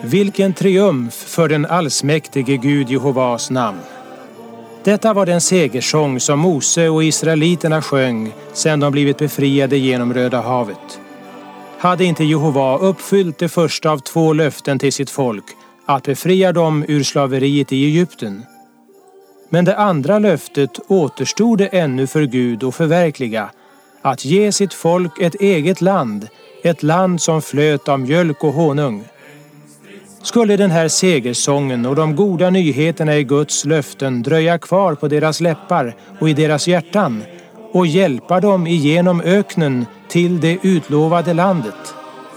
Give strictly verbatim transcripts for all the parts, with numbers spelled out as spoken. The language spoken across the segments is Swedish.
Vilken triumf för den allsmäktige Gud Jehovas namn. Detta var den segersång som Mose och israeliterna sjöng sedan de blivit befriade genom Röda havet. Hade inte Jehova uppfyllt det första av två löften till sitt folk, att befria dem ur slaveriet i Egypten? Men det andra löftet återstod det ännu för Gud att förverkliga, att ge sitt folk ett eget land, ett land som flöt av mjölk och honung. Skulle den här segersången och de goda nyheterna i Guds löften dröja kvar på deras läppar och i deras hjärtan och hjälpa dem igenom öknen till det utlovade landet?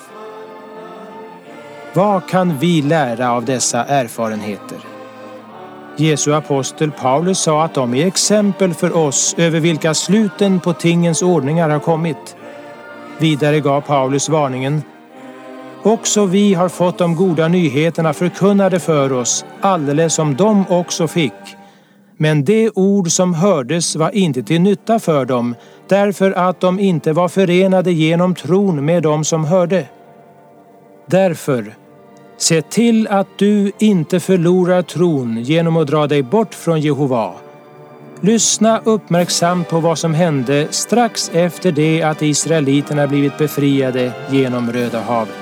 Vad kan vi lära av dessa erfarenheter? Jesu apostel Paulus sa att de är exempel för oss över vilka sluten på tingens ordningar har kommit. Vidare gav Paulus varningen: också vi har fått de goda nyheterna förkunnade för oss, alldeles som de också fick. Men det ord som hördes var inte till nytta för dem, därför att de inte var förenade genom tron med dem som hörde. Därför, se till att du inte förlorar tron genom att dra dig bort från Jehova. Lyssna uppmärksamt på vad som hände strax efter det att israeliterna blivit befriade genom Röda havet.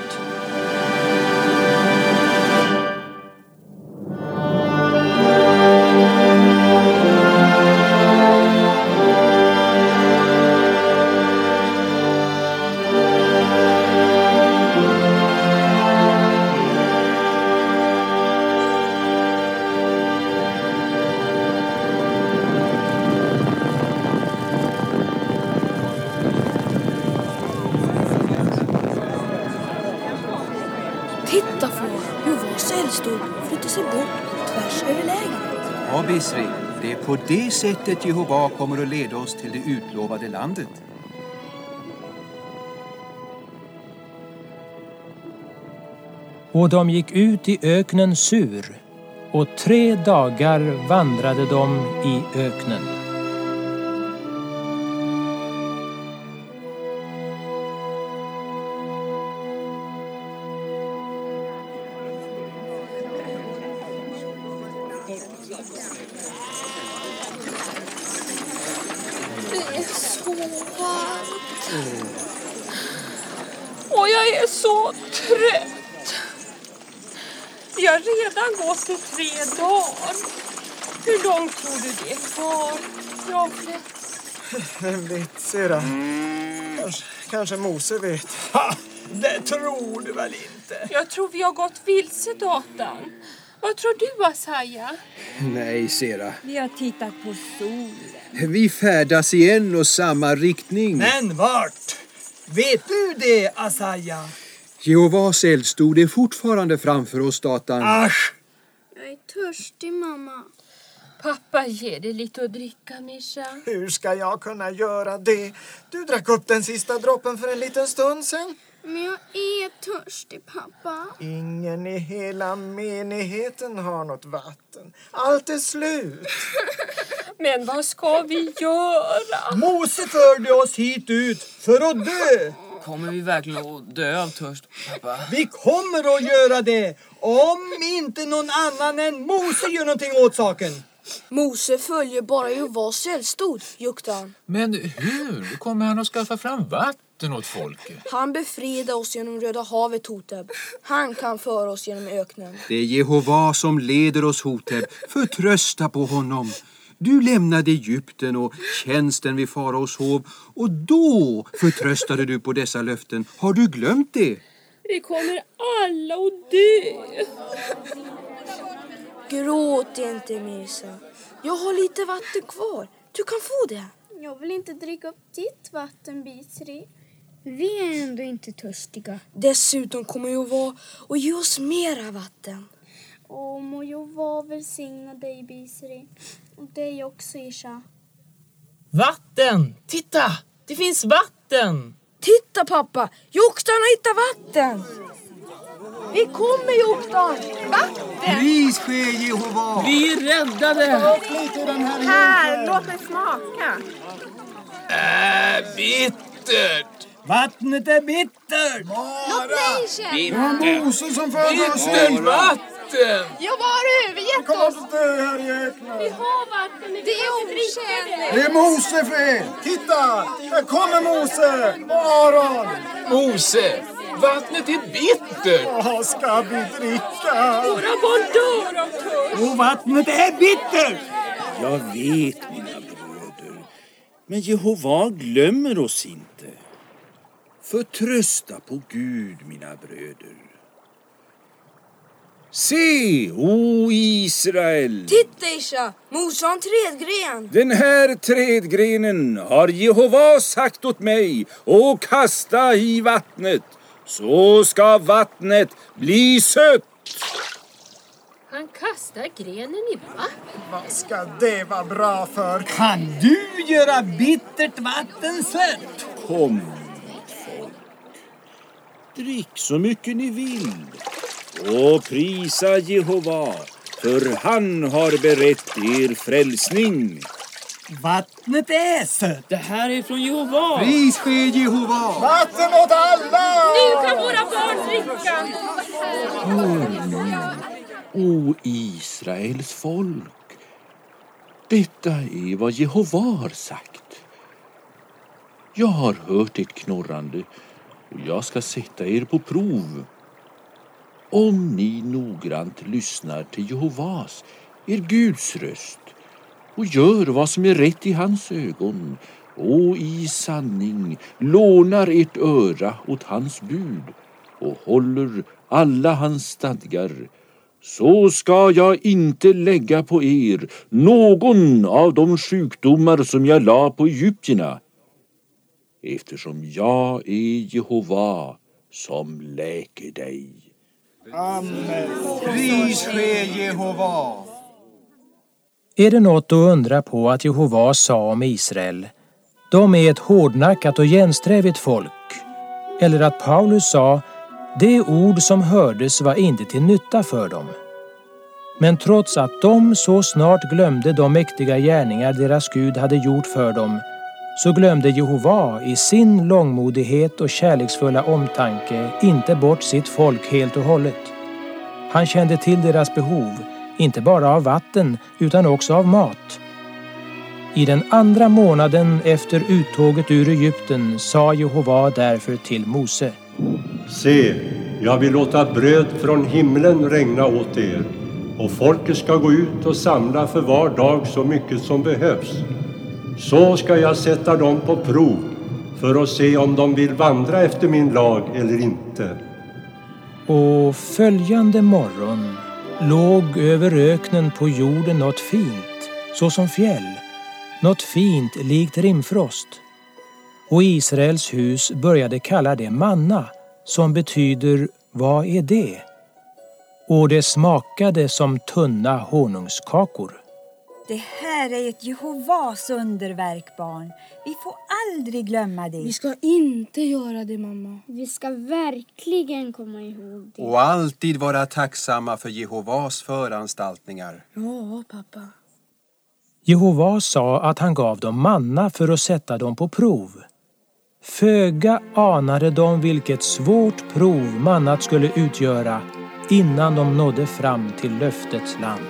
Titta far, Jehovas eldstod flyttar sig bort tvärs över lägret. Ja, Bisri, det är på det sättet Jehova kommer att leda oss till det utlovade landet. Och de gick ut i öknen Sur, och tre dagar vandrade de i öknen. Det är så varmt. Och jag är så trött. Jag har redan gått i tre dagar. Hur långt tror du det är kvar, Jafet? Vem vet, Sera? Kanske, kanske Mose vet. Ha, det tror du väl inte? Jag tror vi har gått vilse, datan. Vad tror du, Asaja? Nej, Sera. Vi har tittat på solen. Vi färdas i en och samma riktning. Men vart? Vet du det, Asaja? Jehovas eldstod är fortfarande framför oss, datan. Asch! Jag är törstig, mamma. Pappa, ge dig lite att dricka, Mischa. Hur ska jag kunna göra det? Du drack upp den sista droppen för en liten stund sedan. Men jag är törstig, pappa. Ingen i hela menigheten har något vatten. Allt är slut. Men vad ska vi göra? Mose förde oss hit ut för att dö. Kommer vi verkligen att dö av törst, pappa? Vi kommer att göra det om inte någon annan än Mose gör någonting åt saken. Mose följer bara Jehovas eldstod, Juktan. Men hur kommer han att skaffa fram vatten åt folket? Han befriade oss genom Röda havet, Hoteb. Han kan föra oss genom öknen. Det är Jehova som leder oss, Hoteb. Förtrösta på honom. Du lämnade Egypten och tjänsten vid faraos hov, och då förtröstade du på dessa löften. Har du glömt det? Vi kommer alla att dö. Gråt inte, Mirsa. Jag har lite vatten kvar. Du kan få det. Jag vill inte dricka upp ditt vatten, Bisri. Vi är ändå inte törstiga. Dessutom kommer Jehova och ge oss mera vatten. Åh, må Jehova välsigna dig, Bisri. Och dig också, Isha. Vatten! Titta! Det finns vatten! Titta, pappa! Joktan har hittat vatten! Vi kommer, Joktan! Vatten! Pris ske Jehova! Vi är räddade! Här, låt mig smaka. Äh, bittert! Vattnet är bittert! Location! Det är Mose som föder oss. Bittert vatten! Jag var övergett Kommer oss. att dö här i öknen. Vi har vatten, men Det är vi måste dricka det. Det är Mose fel. Titta! Här kommer Mose och Aron. Mose, vattnet är bittert! Vad ska vi dricka? Våra barn dör av törst. Och vattnet är bittert! Jag vet, mina bröder, men Jehova glömmer oss inte. Förtrösta på Gud, mina bröder. Se, o Israel! Titta Isha, Mose har en trädgren. Den här trädgrenen har Jehova sagt åt mig och kasta i vattnet, så ska vattnet bli sött. Han kastar grenen i vatten. Vad ska det vara bra för? Kan du göra bittert vatten sött? Kom, mitt folk. Drick så mycket ni vill och prisa Jehova, för han har berett er frälsning. Vattnet är sött. Det här är från Jehova. Pris ske Jehova! Vatten åt alla! Nu kan våra barn dricka. O Israels folk, detta är vad Jehova har sagt. Jag har hört ert knorrande och jag ska sätta er på prov. Om ni noggrant lyssnar till Jehovas, er Guds röst, och gör vad som är rätt i hans ögon och i sanning lånar ert öra åt hans bud och håller alla hans stadgar, så ska jag inte lägga på er någon av de sjukdomar som jag la på egyptierna, eftersom jag är Jehova som läker dig. Amen. Pris ske Jehova! Är det något att undra på att Jehova sa om Israel? De är ett hårdnackat och gensträvigt folk. Eller att Paulus sa, det ord som hördes var inte till nytta för dem. Men trots att de så snart glömde de mäktiga gärningar deras Gud hade gjort för dem, så glömde Jehova i sin långmodighet och kärleksfulla omtanke inte bort sitt folk helt och hållet. Han kände till deras behov, inte bara av vatten utan också av mat. I den andra månaden efter uttåget ur Egypten sa Jehova därför till Mose: Se, jag vill låta bröd från himlen regna åt er, och folket ska gå ut och samla för var dag så mycket som behövs. Så ska jag sätta dem på prov för att se om de vill vandra efter min lag eller inte. Och följande morgon låg över öknen på jorden något fint, såsom fjäll, något fint likt rimfrost. Och Israels hus började kalla det manna, som betyder vad är det? Och det smakade som tunna honungskakor. Det här är ett Jehovas underverk, barn. Vi får aldrig glömma det. Vi ska inte göra det, mamma. Vi ska verkligen komma ihåg det. Och alltid vara tacksamma för Jehovas föranstaltningar. Ja, pappa. Jehova sa att han gav dem manna för att sätta dem på prov. Föga anade de vilket svårt prov mannat skulle utgöra innan de nådde fram till löftets land.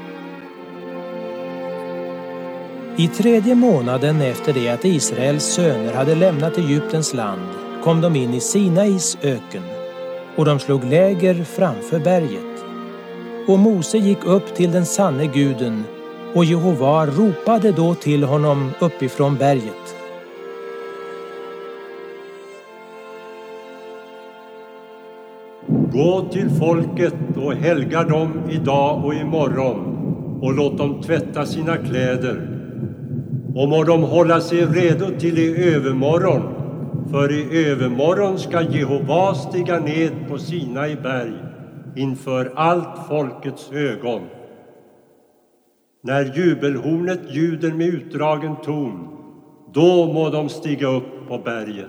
I tredje månaden efter det att Israels söner hade lämnat Egyptens land kom de in i Sinais öken, och de slog läger framför berget. Och Mose gick upp till den sanne guden, och Jehova ropade då till honom uppifrån berget: Gå till folket och helga dem idag och imorgon, och låt dem tvätta sina kläder. Och må de hålla sig redo till i övermorgon, för i övermorgon ska Jehova stiga ned på Sinai berg inför allt folkets ögon. När jubelhornet ljuder med utdragen ton, då må de stiga upp på berget.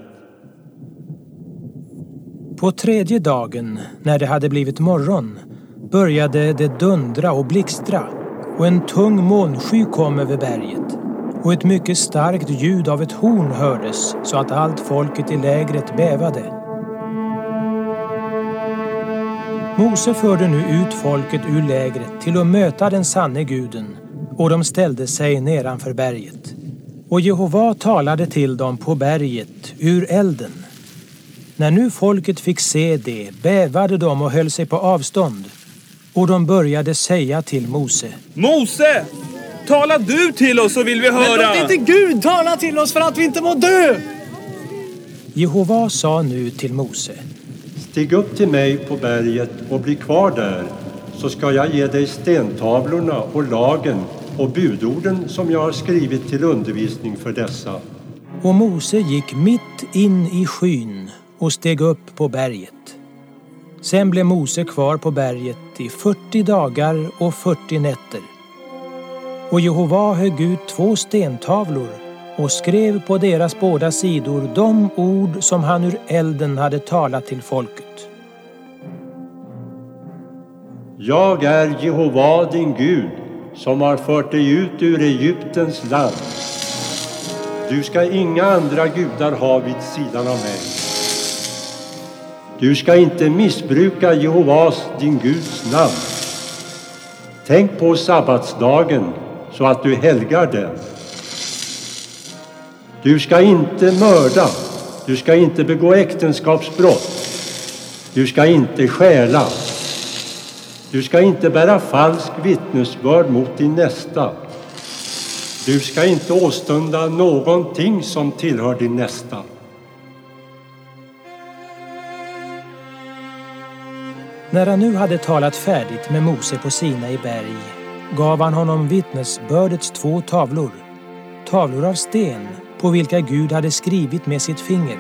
På tredje dagen, när det hade blivit morgon, började det dundra och blixtra, och en tung molnsky kom över berget. och ett mycket starkt ljud av ett horn hördes så att allt folket i lägret bävade. Mose förde nu ut folket ur lägret till att möta den sanne guden, och de ställde sig nedanför berget. Och Jehova talade till dem på berget ur elden. När nu folket fick se det bävade de och höll sig på avstånd. Och de började säga till Mose: Mose, tala du till oss så vill vi höra. Men låt inte Gud tala till oss för att vi inte må dö. Jehova sa nu till Mose: Stig upp till mig på berget och bli kvar där, så ska jag ge dig stentavlorna och lagen och budorden som jag har skrivit till undervisning för dessa. Och Mose gick mitt in i skyn och steg upp på berget. Sen blev Mose kvar på berget i fyrtio dagar och fyrtio nätter. Och Jehova högg ut två stentavlor och skrev på deras båda sidor de ord som han ur elden hade talat till folket. Jag är Jehova din Gud, som har fört dig ut ur Egyptens land. Du ska inga andra gudar ha vid sidan av mig. Du ska inte missbruka Jehovas, din Guds namn. Tänk på sabbatsdagen så att du helgar den. Du ska inte mörda. Du ska inte begå äktenskapsbrott. Du ska inte stjäla. Du ska inte bära falsk vittnesbörd mot din nästa. Du ska inte åstunda någonting som tillhör din nästa. När han nu hade talat färdigt med Mose på Sinai berg gav han honom vittnesbördets två tavlor, tavlor av sten på vilka Gud hade skrivit med sitt finger.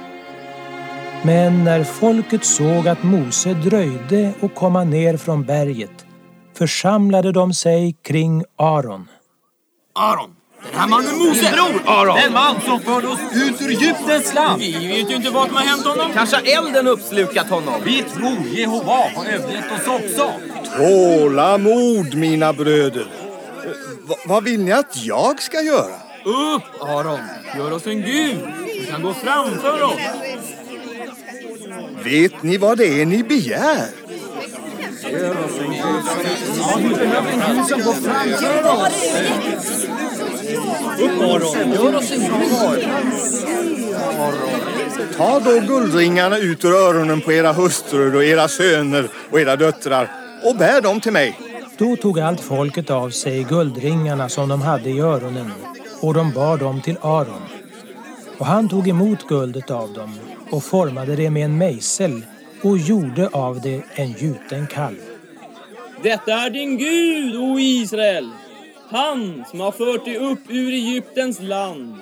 Men när folket såg att Mose dröjde och komma ner från berget församlade de sig kring Aron. Aron, den här mannen Mose, bror Aron, den man som förde oss ut ur Egyptens land. Vi vet ju inte vad som har hänt honom. Kanske elden uppslukat honom. Vi tror Jehova har övergett oss också. Tålamod, mina bröder. V- vad vill ni att jag ska göra? Upp, Aron. Gör oss en gud. Du kan gå framför oss. Vet ni vad det är ni begär? Gör oss en gud. Ja, vi behöver en gud som går framför oss. Upp, Aron. Gör oss en gud. Ta då guldringarna ut ur öronen på era hustrur och era söner och era döttrar och bär dem till mig. Då tog allt folket av sig guldringarna som de hade i öronen och de bar dem till Aron. Och han tog emot guldet av dem och formade det med en mejsel och gjorde av det en gjuten kalv. Detta är din Gud, o Israel. Han som har fört dig upp ur Egyptens land.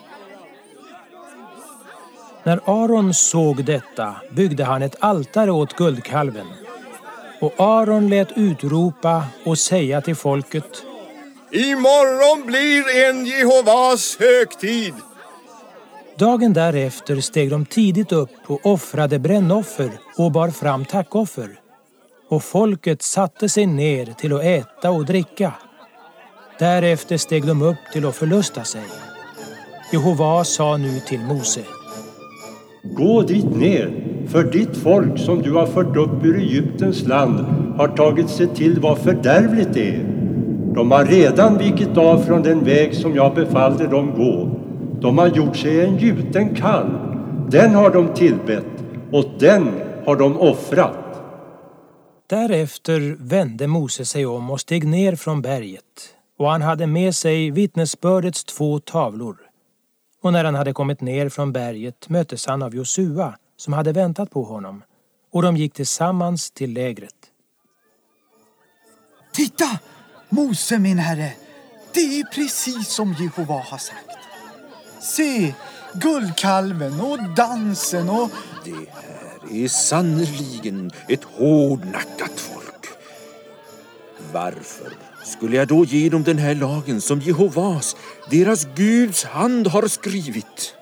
När Aron såg detta byggde han ett altare åt guldkalven. Och Aron lät utropa och säga till folket: Imorgon blir en Jehovas högtid. Dagen därefter steg de tidigt upp och offrade brännoffer och bar fram tackoffer. Och folket satte sig ner till att äta och dricka. Därefter steg de upp till att förlusta sig. Jehova sa nu till Mose: Gå dit ner, för ditt folk som du har fört upp ur Egyptens land har tagit sig till vad fördärvligt det är. De har redan vikit av från den väg som jag befallde dem gå. De har gjort sig en gjuten kalv. Den har de tillbett och den har de offrat. Därefter vände Mose sig om och steg ner från berget. Och han hade med sig vittnesbördets två tavlor. Och när han hade kommit ner från berget möttes han av Josua som hade väntat på honom. Och de gick tillsammans till lägret. Titta, Mose min herre, det är precis som Jehova har sagt. Se, guldkalven och dansen och... Det här är sannerligen ett hårdnackat folk. Varför skulle jag då ge dem den här lagen som Jehovas, deras Guds hand har skrivit?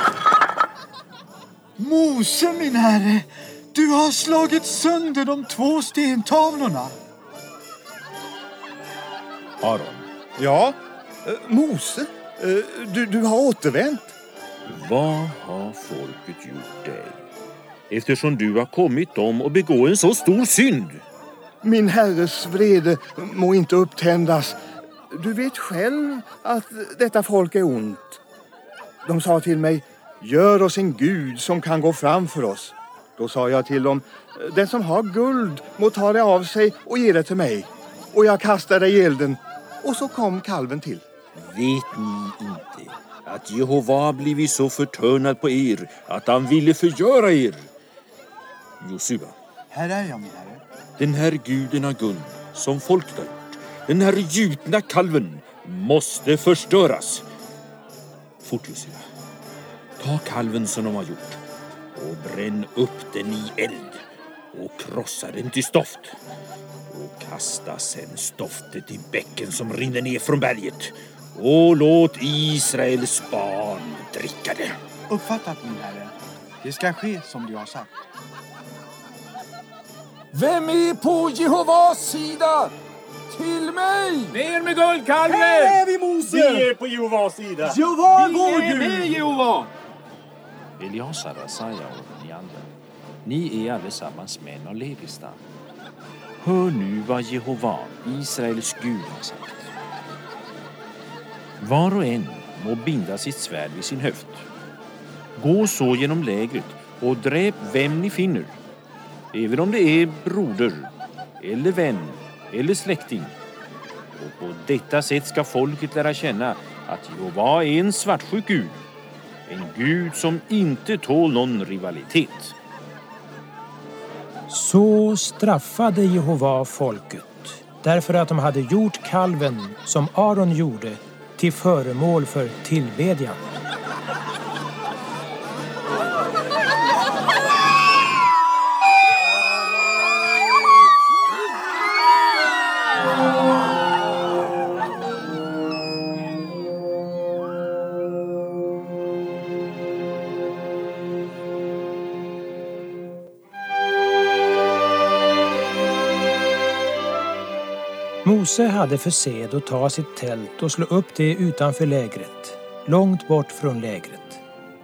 Mose min herre, du har slagit sönder de två stentavlorna. Aron. Ja, Mose. Du, du har återvänt. Vad har folket gjort dig? Eftersom du har kommit dem och begå en så stor synd. Min herres vrede må inte upptändas. Du vet själv att detta folk är ont. De sa till mig, gör oss en gud som kan gå fram för oss. Då sa jag till dem, den som har guld må ta det av sig och ge det till mig. Och jag kastade i elden och så kom kalven till. Vet ni inte att Jehova blivit så förtörnad på er att han ville förgöra er? Josua. Här är jag, min herre. Den här guden av guld som folket har gjort, den här gjutna kalven, måste förstöras. Fort, Josua. Ta kalven som de har gjort och bränn upp den i eld och krossa den till stoft. Och kasta sen stoftet i bäcken som rinner ner från berget. Och låt Israels barn dricka det. Uppfattat, min herre. Det ska ske som du har sagt. Vem är på Jehovas sida? Till mig! Ner med guldkalven! Här är vi, Mose! Vi är på Jehovas sida. Jehova, vår Vi är med, Gud! Jehova! Eliasar, Asaja och ni andra, ni är allesammans män av Levis stam. Hör nu vad Jehova, Israels Gud, har sagt. Var och en må binda sitt svärd vid sin höft. Gå så genom lägret och dräp vem ni finner. Även om det är broder, eller vän, eller släkting. Och på detta sätt ska folket lära känna att Jehova är en svartsjuk Gud. En Gud som inte tål någon rivalitet. Så straffade Jehova folket, därför att de hade gjort kalven som Aron gjorde till föremål för tillbedjan. Mose hade för sed att ta sitt tält och slå upp det utanför lägret, långt bort från lägret.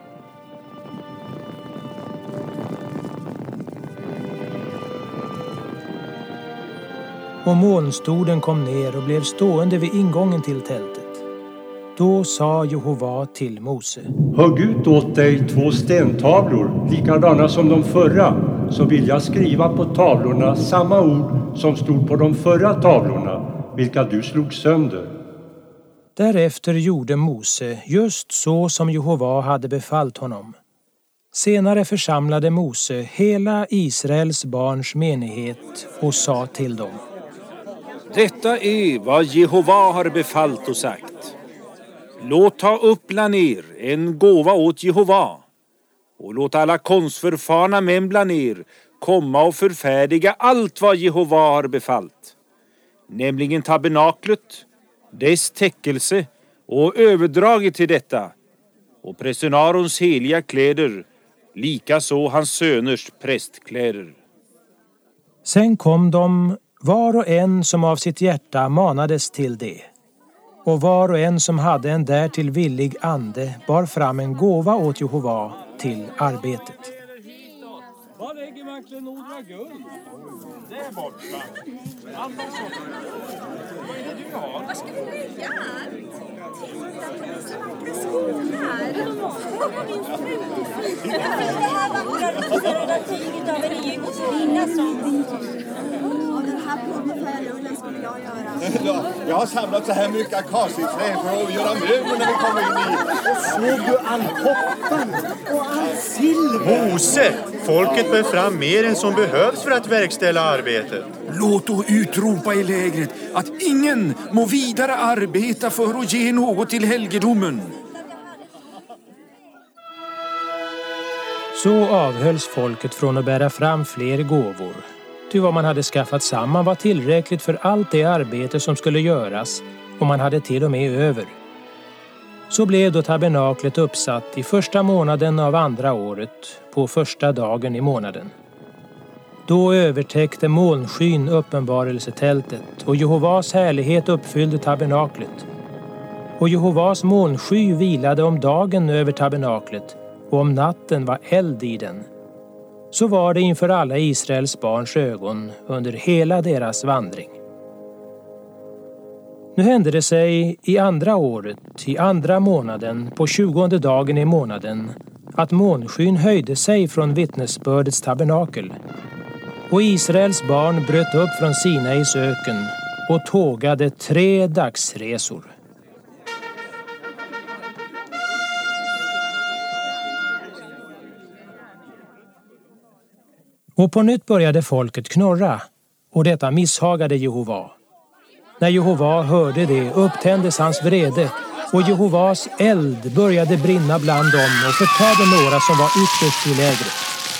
Och molnstoden kom ner och blev stående vid ingången till tältet. Då sa Jehova till Mose: Hugg ut åt dig två stentavlor, likadana som de förra, så vill jag skriva på tavlorna samma ord som stod på de förra tavlorna, vilka du slog sönder. Därefter gjorde Mose just så som Jehova hade befallt honom. Senare församlade Mose hela Israels barns menighet och sa till dem: Detta är vad Jehova har befallt och sagt. Låt ta upp bland er en gåva åt Jehova. Och låt alla konstförfarna män bland er komma och förfärdiga allt vad Jehova har befallt. Nämligen tabernaklet, dess täckelse och överdraget till detta. Och prästen Arons heliga kläder, likaså hans söners prästkläder. Sen kom de, var och en som av sitt hjärta manades till det. Och var och en som hade en därtill villig ande bar fram en gåva åt Jehova till arbetet. Var lägger man klenodra guld? Där borta. Vad är det du har? Var ska vi lägga allt? Titta på mina svarta skor. Min femtiofyra. Det här vackra rosa tyget av en egyptskvinna som... Den här plåtfärgrullen skulle jag göra. Jag har samlat så här mycket akaciträ för att göra möbler när vi kommer in i. Såg du all koppar och all silver? Mose, folket bär fram mer än som behövs för att verkställa arbetet. Låt då utropa i lägret att ingen må vidare arbeta för att ge något till helgedomen. Så avhölls folket från att bära fram fler gåvor. Ty vad man hade skaffat samman var tillräckligt för allt det arbete som skulle göras, och man hade till och med över. Så blev då tabernaklet uppsatt i första månaden av andra året, på första dagen i månaden. Då övertäckte molnskyn uppenbarelsetältet, och Jehovas härlighet uppfyllde tabernaklet. Och Jehovas molnsky vilade om dagen över tabernaklet, och om natten var eld i den. Så var det inför alla Israels barns ögon under hela deras vandring. Nu hände det sig i andra året, i andra månaden, på tjugonde dagen i månaden, att molnskyn höjde sig från vittnesbördets tabernakel. Och Israels barn bröt upp från Sinais öken och tågade tre dagsresor. Och på nytt började folket knorra, och detta misshagade Jehova. När Jehova hörde det upptändes hans vrede, och Jehovas eld började brinna bland dem och förtärde några som var ytterst i lägret.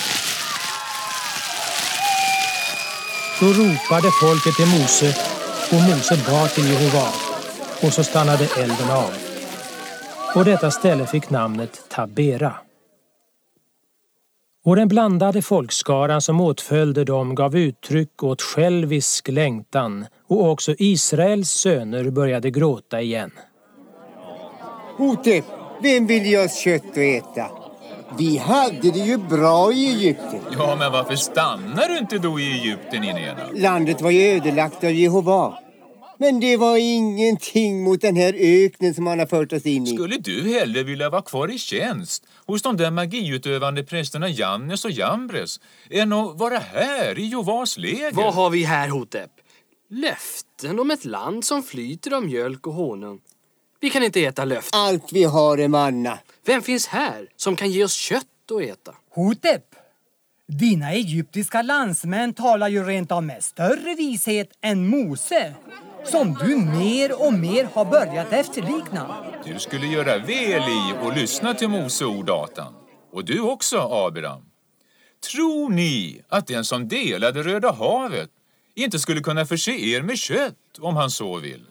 Då ropade folket till Mose, och Mose bad till Jehova, och så stannade elden av. Och detta ställe fick namnet Tabera. Och den blandade folkskaran som åtföljde dem gav uttryck åt självisk längtan, och också Israels söner började gråta igen. Hotep, vem vill ge oss kött att äta? Vi hade det ju bra i Egypten. Ja, men varför stannar du inte då i Egypten, Inena? Landet var ju ödelagt av Jehova. Men det var ingenting mot den här öknen som han har fört oss in i. Skulle du hellre vilja vara kvar i tjänst hos de där magiutövande prästerna Jannes och Jambres än att vara här i Jehovas läger? Vad har vi här, Hotep? Löften om ett land som flyter av mjölk och honung. Vi kan inte äta löften. Allt vi har är manna. Vem finns här som kan ge oss kött att äta? Hotep, dina egyptiska landsmän talar ju rent av med större vishet än Mose, som du mer och mer har börjat efterlikna. Du skulle göra väl i och lyssna till Mose ord, Datan. Och du också, Abraham. Tror ni att den som delade Röda havet inte skulle kunna förse er med kött om han så vill?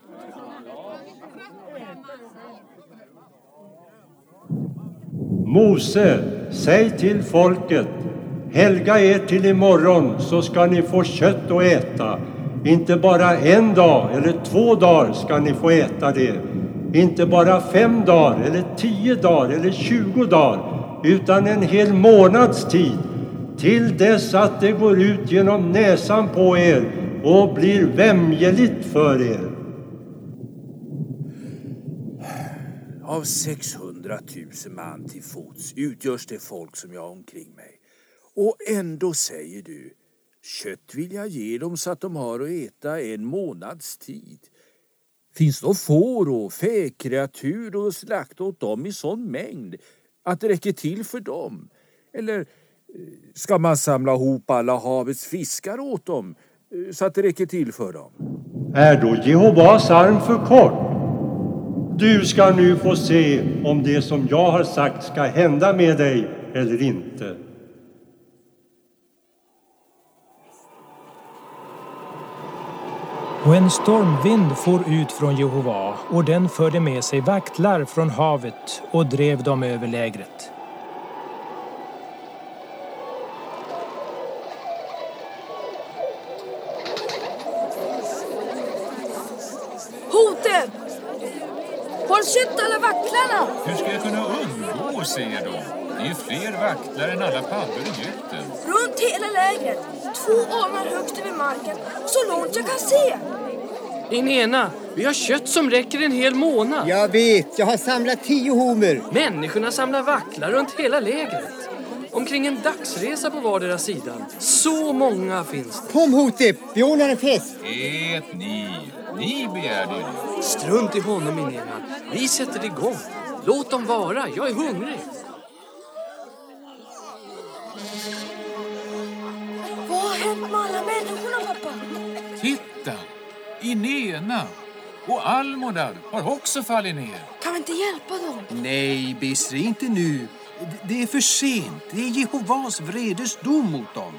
Mose, säg till folket, helga er till imorgon så ska ni få kött att äta. Inte bara en dag eller två dagar ska ni få äta det. Inte bara fem dagar eller tio dagar eller tjugo dagar, utan en hel månads tid. Till dess att det går ut genom näsan på er och blir vämjeligt för er. Av sexhundratusen man till fots utgörs det folk som jag har omkring mig. Och ändå säger du, kött vill jag ge dem så att de har att äta en månads tid. Finns då får och fäkreatur och slakt åt dem i sån mängd att det räcker till för dem? Eller ska man samla ihop alla havets fiskar åt dem så att det räcker till för dem? Är då Jehovas arm för kort? Du ska nu få se om det som jag har sagt ska hända med dig eller inte. Och en stormvind for ut från Jehova, och den förde med sig vaktlar från havet och drev dem över lägret. Hotep! Har sett alla vaktlarna? Hur ska jag kunna undgå att se dem? Det är ju fler vaktlar än alla paddor i Egypten. Runt hela lägret. Två armar högst över marken, så långt jag kan se. Inena, vi har kött som räcker en hel månad. Jag vet, jag har samlat tio homer. Människorna samlar vaktlar runt hela lägret. Omkring en dagsresa på vardera sidan. Så många finns det. Kom Hotep, vi ordnar en fest. Ät ni. Ni begärde det. Strunt i honom, Inena. Vi sätter igång. Låt dem vara, jag är hungrig. Vad har hänt med alla människorna, pappa? Titta! Inena och Almodad har också fallit ner. Kan vi inte hjälpa dem? Nej, Bisri, inte nu. Det är för sent. Det är Jehovas vredes dom mot dem.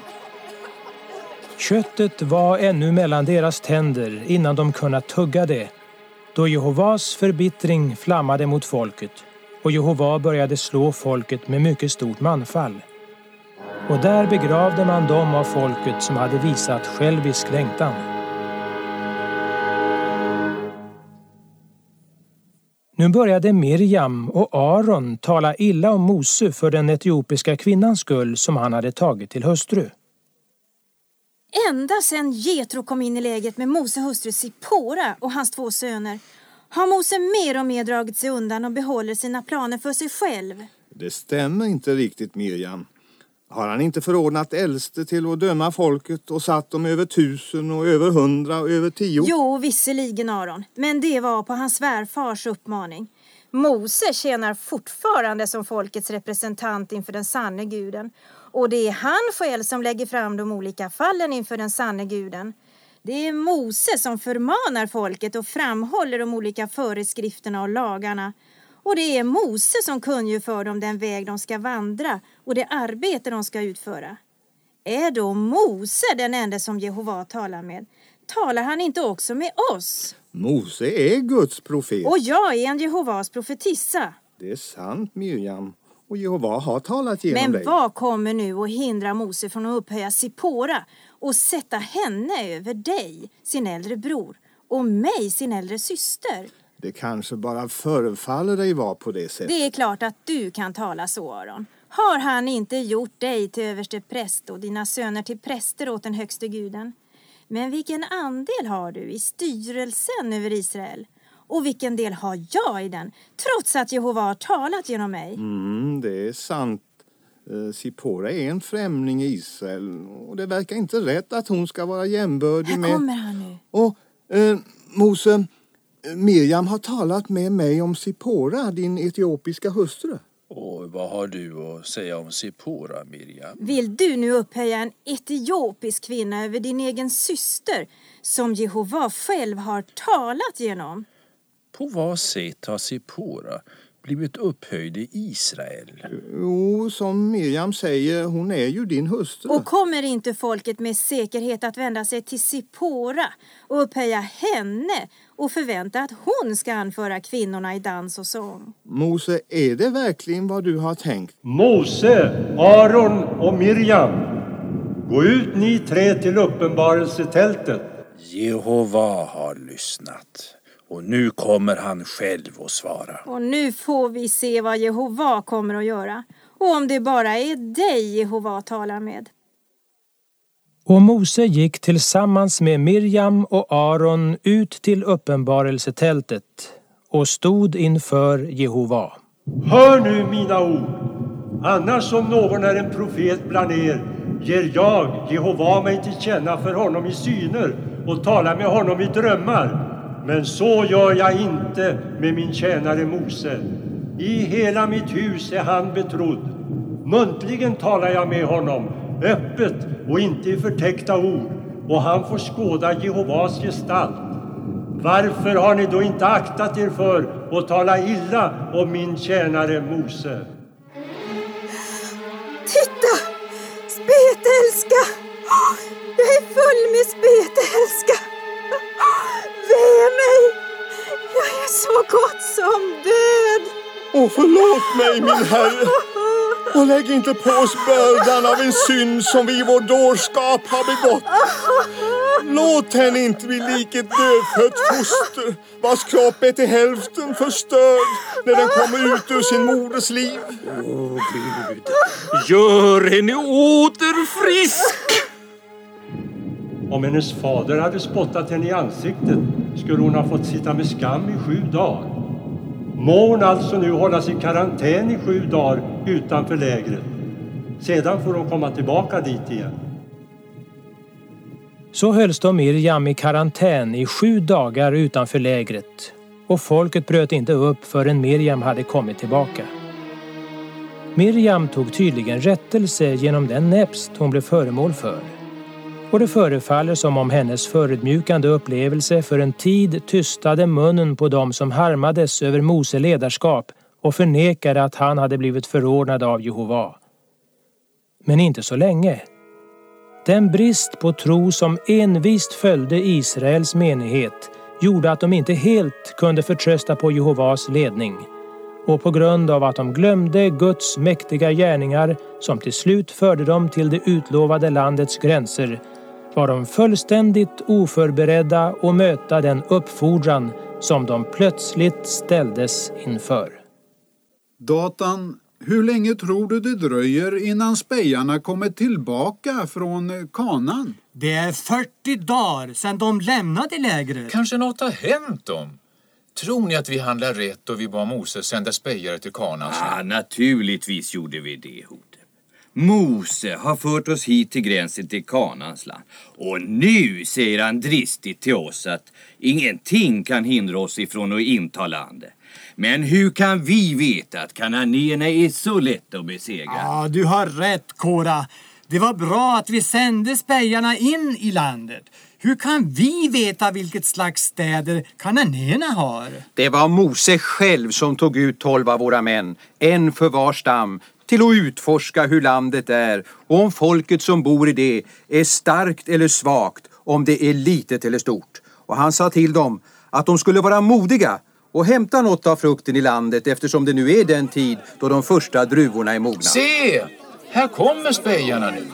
Köttet var ännu mellan deras tänder innan de kunnat tugga det, då Jehovas förbittring flammade mot folket, och Jehova började slå folket med mycket stort manfall. Och där begravde man dem av folket som hade visat självisk längtan. Nu började Mirjam och Aron tala illa om Mose för den etiopiska kvinnans skull som han hade tagit till hustru. Ända sedan Jetro kom in i läget med Mose hustru Sippora och hans två söner har Mose mer och mer dragit sig undan och behåller sina planer för sig själv. Det stämmer inte riktigt, Mirjam. Har han inte förordnat äldste till att döma folket och satt dem över tusen och över hundra och över tio? Jo, visserligen Aron, men det var på hans svärfars uppmaning. Mose tjänar fortfarande som folkets representant inför den sanne guden. Och det är han själv som lägger fram de olika fallen inför den sanne guden. Det är Mose som förmanar folket och framhåller de olika föreskrifterna och lagarna. Och det är Mose som kungör för dem den väg de ska vandra och det arbete de ska utföra. Är då Mose den enda som Jehova talar med? Talar han inte också med oss? Mose är Guds profet. Och jag är en Jehovas profetissa. Det är sant, Mirjam. Och Jehova har talat genom Men dig. Men vad kommer nu att hindra Mose från att upphöja Sippora och sätta henne över dig, sin äldre bror, och mig, sin äldre syster? Det kanske bara förefaller dig vara på det sättet. Det är klart att du kan tala så, Aron. Har han inte gjort dig till överste präst och dina söner till präster åt den högste guden? Men vilken andel har du i styrelsen över Israel? Och vilken del har jag i den, trots att Jehova har talat genom mig? Mm, det är sant. Eh, Sippora är en främling i Israel. Och det verkar inte rätt att hon ska vara jämbördig med... Här kommer han nu. Och eh, Mose, Mirjam har talat med mig om Sippora, din etiopiska hustru. Och vad har du att säga om Sippora, Mirjam? Vill du nu upphöja en etiopisk kvinna över din egen syster, som Jehova själv har talat genom? På vad sätt har Sippora blivit upphöjd i Israel? Jo, som Mirjam säger, hon är ju din hustru. Och kommer inte folket med säkerhet att vända sig till Sippora och upphöja henne och förvänta att hon ska anföra kvinnorna i dans och sång? Mose, är det verkligen vad du har tänkt? Mose, Aron och Mirjam, gå ut ni tre till uppenbarelsetältet. Jehova har lyssnat. Och nu kommer han själv att svara. Och nu får vi se vad Jehova kommer att göra. Och om det bara är dig Jehova talar med. Och Mose gick tillsammans med Mirjam och Aron ut till uppenbarelsetältet och stod inför Jehova. Hör nu mina ord. Annars om någon är en profet bland er, ger jag, Jehova, mig till känna för honom i syner och talar med honom i drömmar. Men så gör jag inte med min tjänare Mose. I hela mitt hus är han betrodd. Muntligen talar jag med honom, öppet och inte i förtäckta ord. Och han får skåda Jehovas gestalt. Varför har ni då inte aktat er för att tala illa om min tjänare Mose? Titta! Spetälska! Jag är full med spetälska! Ve mig! Jag är så gott som död! Åh, förlåt mig, min herre! Och lägg inte på oss bördan av en synd som vi i vår dårskap har begått. Låt henne inte bli lik ett dödfött foster, vars kropp är till hälften förstörd när den kommer ut ur sin moders liv. Åh, Gud, gör henne åter frisk! Om hennes fader hade spottat henne i ansiktet skulle hon ha fått sitta med skam i sju dagar. Må hon alltså nu hållas i karantän i sju dagar utanför lägret. Sedan får hon komma tillbaka dit igen. Så hölls då Mirjam i karantän i sju dagar utanför lägret. Och folket bröt inte upp förrän Mirjam hade kommit tillbaka. Mirjam tog tydligen rättelse genom den näpst hon blev föremål för. Och det förefaller som om hennes förödmjukande upplevelse för en tid tystade munnen på dem som harmades över Mose ledarskap och förnekade att han hade blivit förordnad av Jehova. Men inte så länge. Den brist på tro som envist följde Israels menighet gjorde att de inte helt kunde förtrösta på Jehovas ledning. Och på grund av att de glömde Guds mäktiga gärningar som till slut förde dem till det utlovade landets gränser var de fullständigt oförberedda att möta den uppfordran som de plötsligt ställdes inför. Datan, hur länge tror du det dröjer innan spejarna kommer tillbaka från Kanan? Det är fyrtio dagar sedan de lämnade lägret. Kanske något har hänt dem. Tror ni att vi handlar rätt och vi bad Mose sända spejare till Kanans land? Ja, naturligtvis gjorde vi det, Hotep. Mose har fört oss hit till gränsen till Kanans land. Och nu säger han dristigt till oss att ingenting kan hindra oss ifrån att inta landet. Men hur kan vi veta att kananéerna är så lätta att besegra? Ja, du har rätt, Kora. Det var bra att vi sände spejarna in i landet. Hur kan vi veta vilket slags städer kananéerna har? Det var Mose själv som tog ut tolv av våra män, en för var stam, till att utforska hur landet är och om folket som bor i det är starkt eller svagt, om det är litet eller stort. Och han sa till dem att de skulle vara modiga och hämta något av frukten i landet, eftersom det nu är den tid då de första druvorna är mogna. Se! Här kommer spejarna nu.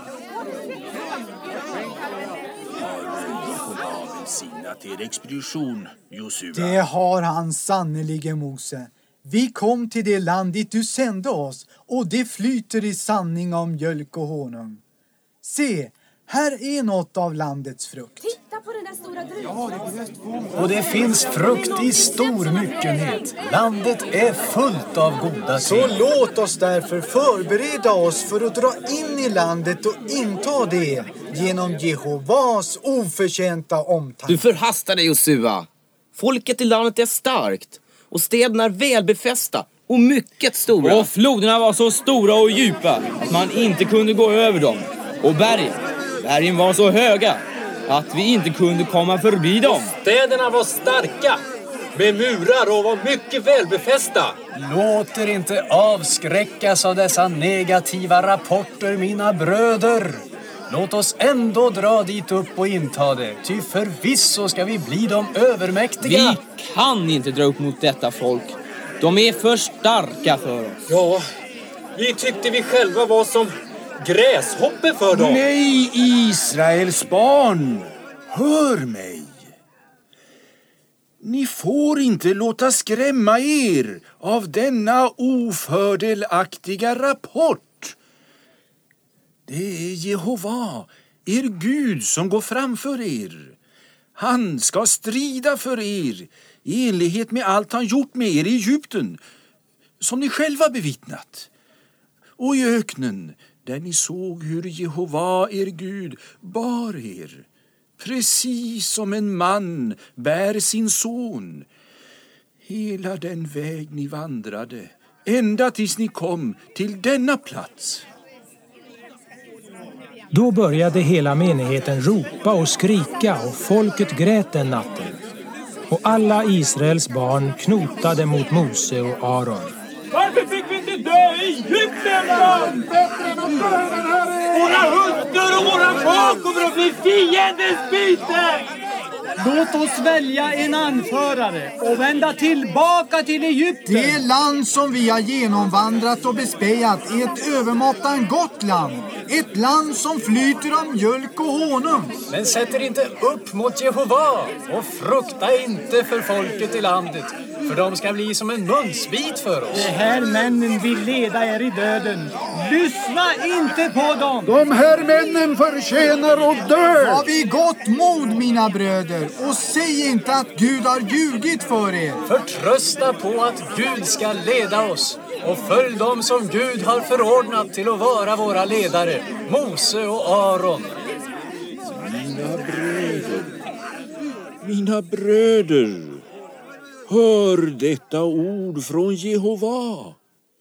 Er expedition, Josua. Det har han sannoliken, Mose. Vi kom till det land dit du sände oss, och det flyter i sanning om mjölk och honung. Se, här är något av landets frukt. Titta på den där stora druvan. Och det finns frukt i stor myckenhet. Landet är fullt av goda ting. Så låt oss därför förbereda oss för att dra in i landet och inta det genom Jehovas oförtjänta omtanke. Du förhastar dig, Josua. Folket i landet är starkt och städerna är välbefästa och mycket stora. Och floderna var så stora och djupa att man inte kunde gå över dem. Och bergen, bergen var så höga att vi inte kunde komma förbi dem. Städerna var starka med murar och var mycket välbefästa. Låt er inte avskräckas av dessa negativa rapporter, mina bröder. Låt oss ändå dra dit upp och inta det, ty förvisso ska vi bli dem övermäktiga. Vi kan inte dra upp mot detta folk. De är för starka för oss. Ja, vi tyckte vi själva var som gräshoppor för dem. Nej, Israels barn, hör mig. Ni får inte låta skrämma er av denna ofördelaktiga rapport. Det är Jehova, er Gud, som går framför er. Han ska strida för er i enlighet med allt han gjort med er i Egypten, som ni själva bevittnat. Och i öknen, där ni såg hur Jehova, er Gud, bar er, precis som en man bär sin son. Hela den väg ni vandrade, ända tills ni kom till denna plats. Då började hela menigheten ropa och skrika och folket grät den natten. Och alla Israels barn knotade mot Mose och Aron. Varför fick vi inte dö i Egypten då? Våra hustrur och våra barn kommer att bli fiendens byte! Låt oss välja en anförare och vända tillbaka till Egypten. Det land som vi har genomvandrat och bespejat är ett övermåttan gott land. Ett land som flyter av mjölk och honung. Men sätt er inte upp mot Jehova och frukta inte för folket i landet, för de ska bli som en munsbit för oss. De här männen vill leda er i döden. Lyssna inte på dem. De här männen förtjänar att dö. Har vi gott mod, mina bröder, och säg inte att Gud har ljugit för er. Förtrösta på att Gud ska leda oss och följ dem som Gud har förordnat till att vara våra ledare, Mose och Aron. Mina bröder, mina bröder, hör detta ord från Jehova.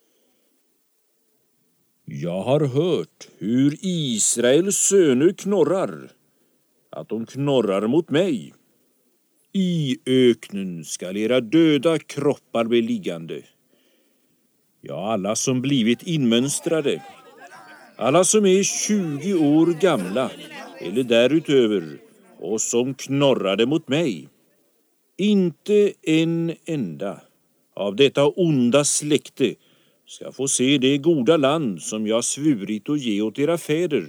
Jag har hört hur Israels söner knorrar, att de knorrar mot mig. I öknen skall era döda kroppar bli liggande. Ja, alla som blivit inmönstrade, alla som är tjugo år gamla eller därutöver och som knorrade mot mig. Inte en enda av detta onda släkte ska få se det goda land som jag svurit att ge åt era fäder.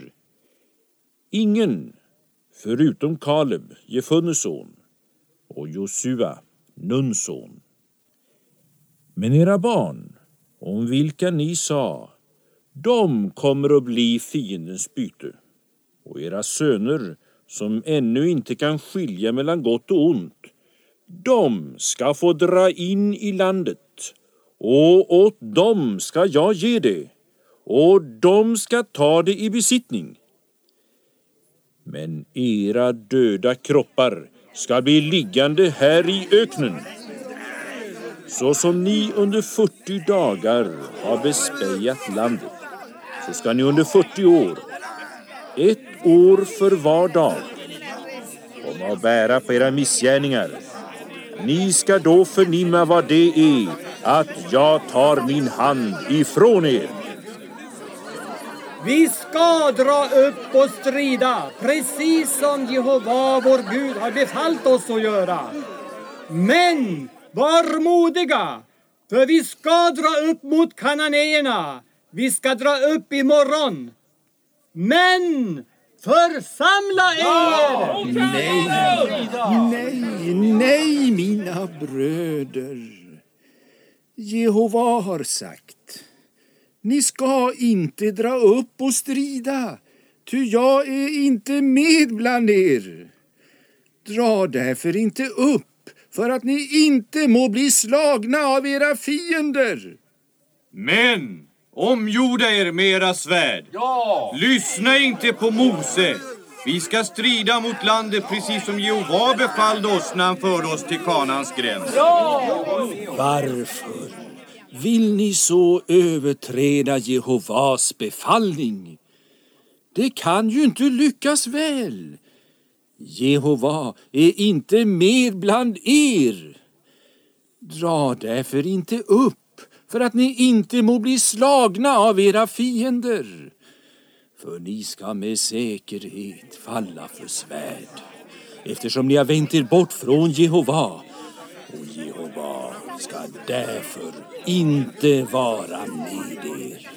Ingen, förutom Kaleb, Jefunnes son, och Josua, Nuns son. Men era barn, om vilka ni sa, de kommer att bli fiendens byte. Och era söner, som ännu inte kan skilja mellan gott och ont, de ska få dra in i landet, och åt dem ska jag ge det, och de ska ta det i besittning. Men era döda kroppar ska bli liggande här i öknen. Så som ni under fyrtio dagar har bespejat landet, så ska ni under fyrtio år, ett år för var dag, komma och bära på era missgärningar. Ni ska då förnimma vad det är att jag tar min hand ifrån er. Vi ska dra upp och strida, precis som Jehova vår Gud har befallt oss att göra. Men var modiga, för vi ska dra upp mot kananéerna. Vi ska dra upp imorgon. Men församla er! Nej, nej, nej, mina bröder. Jehova har sagt: ni ska inte dra upp och strida, ty jag är inte med bland er. Dra därför inte upp, för att ni inte må bli slagna av era fiender. Men omgjorda er med era svärd. Ja! Lyssna inte på Mose. Vi ska strida mot landet precis som Jehova befallde oss när han förde oss till Kanans gräns. Ja! Varför vill ni så överträda Jehovas befallning? Det kan ju inte lyckas väl. Jehova är inte med bland er. Dra därför inte upp, för att ni inte må bli slagna av era fiender. För ni ska med säkerhet falla för svärd, eftersom ni har vänt er bort från Jehova. Och Jehova ska därför inte vara med er.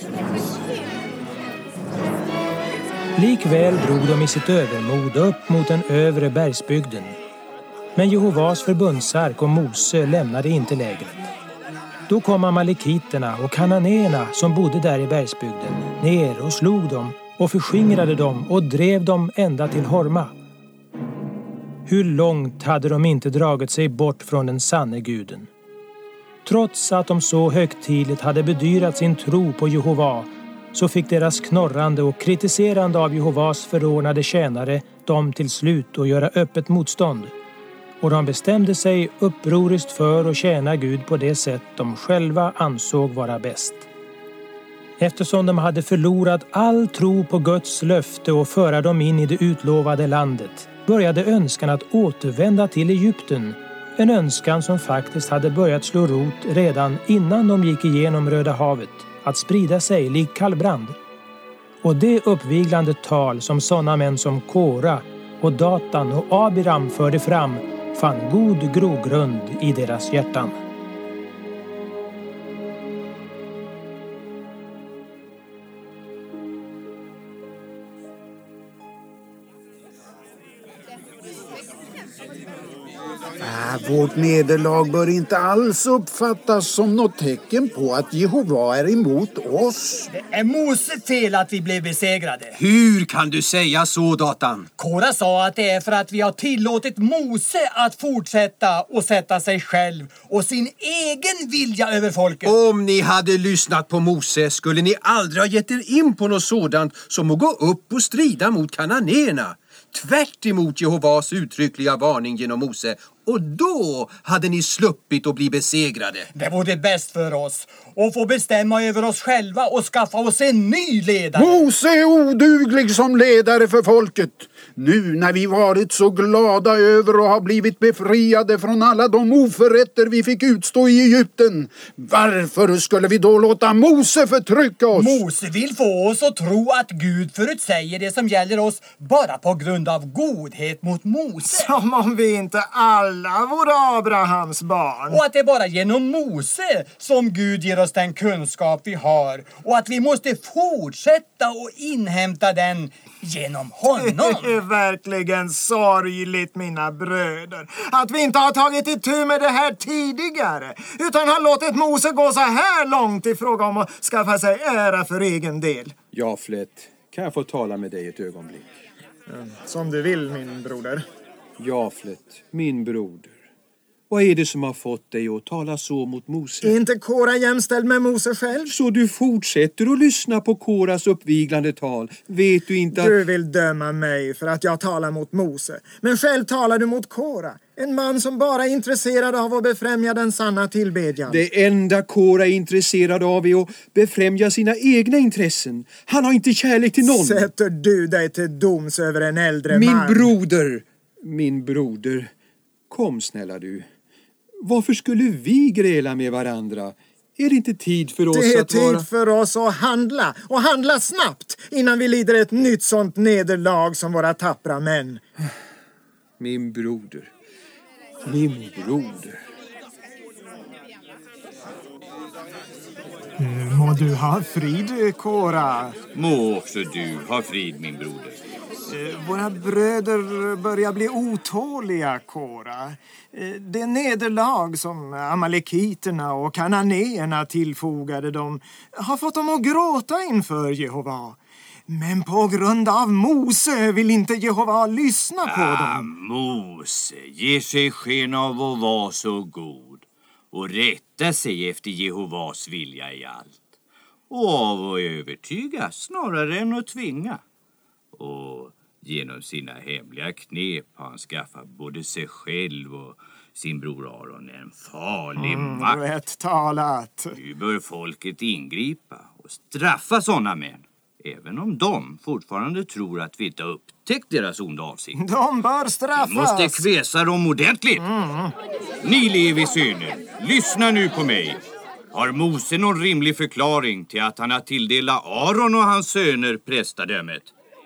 Likväl drog de i sitt övermod upp mot den övre bergsbygden. Men Jehovas förbundsark och Mose lämnade inte lägret. Då kom amalekiterna och kananéerna som bodde där i bergsbygden ner och slog dem och förskingrade dem och drev dem ända till Horma. Hur långt hade de inte dragit sig bort från den sanne guden? Trots att de så högtidligt hade bedyrat sin tro på Jehova, så fick deras knorrande och kritiserande av Jehovas förordnade tjänare dem till slut att göra öppet motstånd. Och de bestämde sig upproriskt för att tjäna Gud på det sätt de själva ansåg vara bäst. Eftersom de hade förlorat all tro på Guds löfte och föra dem in i det utlovade landet, började önskan att återvända till Egypten. En önskan som faktiskt hade börjat slå rot redan innan de gick igenom Röda havet, att sprida sig lik kallbrand. Och det uppviglande tal som sådana män som Kora och Datan och Abiram förde fram fann god grogrund i deras hjärtan. Ah, vårt nederlag bör inte alls uppfattas som något tecken på att Jehova är emot oss. Det är Mose fel att vi blev besegrade. Hur kan du säga så, Datan? Kora sa att det är för att vi har tillåtit Mose att fortsätta och sätta sig själv och sin egen vilja över folket. Om ni hade lyssnat på Mose skulle ni aldrig ha gett er in på något sådant som att gå upp och strida mot kananéerna. Tvärt emot Jehovas uttryckliga varning genom Mose. Och då hade ni sluppit att bli besegrade. Det vore bäst för oss att få bestämma över oss själva och skaffa oss en ny ledare. Mose är oduglig som ledare för folket. Nu när vi varit så glada över att ha blivit befriade från alla de oförrätter vi fick utstå i Egypten, varför skulle vi då låta Mose förtrycka oss? Mose vill få oss att tro att Gud förutsäger det som gäller oss bara på grund av godhet mot Mose. Som om vi inte alla vore Abrahams barn. Och att det är bara genom Mose som Gud ger oss den kunskap vi har. Och att vi måste fortsätta och inhämta den genom honom. Det är verkligen sorgligt, mina bröder, att vi inte har tagit itu med det här tidigare, utan har låtit Mose gå så här långt i fråga om att skaffa sig ära för egen del. Jaflet, kan jag få tala med dig ett ögonblick? Som du vill, min broder. Jaflet, min broder. Vad är det som har fått dig att tala så mot Mose? Är inte Kora jämställd med Mose själv? Så du fortsätter att lyssna på Koras uppviglande tal. Vet du inte att... Du vill döma mig för att jag talar mot Mose. Men själv talar du mot Kora. En man som bara är intresserad av att befrämja den sanna tillbedjan. Det enda Kora är intresserad av är att befrämja sina egna intressen. Han har inte kärlek till någon. Sätter du dig till doms över en äldre min man? Min broder, min broder. Kom snälla du. Varför skulle vi gräla med varandra? Är det inte tid för oss att vara... Det är tid för oss att handla. Och handla snabbt innan vi lider ett nytt sånt nederlag som våra tappra män. Min broder. Min broder. Må du ha frid, Kora. Må också du ha frid, min broder. Våra bröder börjar bli otåliga, Kora. Det nederlag som amalekiterna och kananéerna tillfogade dem har fått dem att gråta inför Jehova. Men på grund av Mose vill inte Jehova lyssna på ah, dem. Mose ger sig sken av att vara så god och rätta sig efter Jehovas vilja i allt. Och av att övertyga snarare än att tvinga. Och genom sina hemliga knep har han skaffat både sig själv och sin bror Aron en farlig mm, makt. Rätt talat. Nu bör folket ingripa och straffa sådana män. Även om de fortfarande tror att vi inte har upptäckt deras onda avsikt. De bör straffas. Vi måste kväsa dem ordentligt. Mm. Ni Levi söner, lyssna nu på mig. Har Mose någon rimlig förklaring till att han har tilldelat Aron och hans söner prästadömet?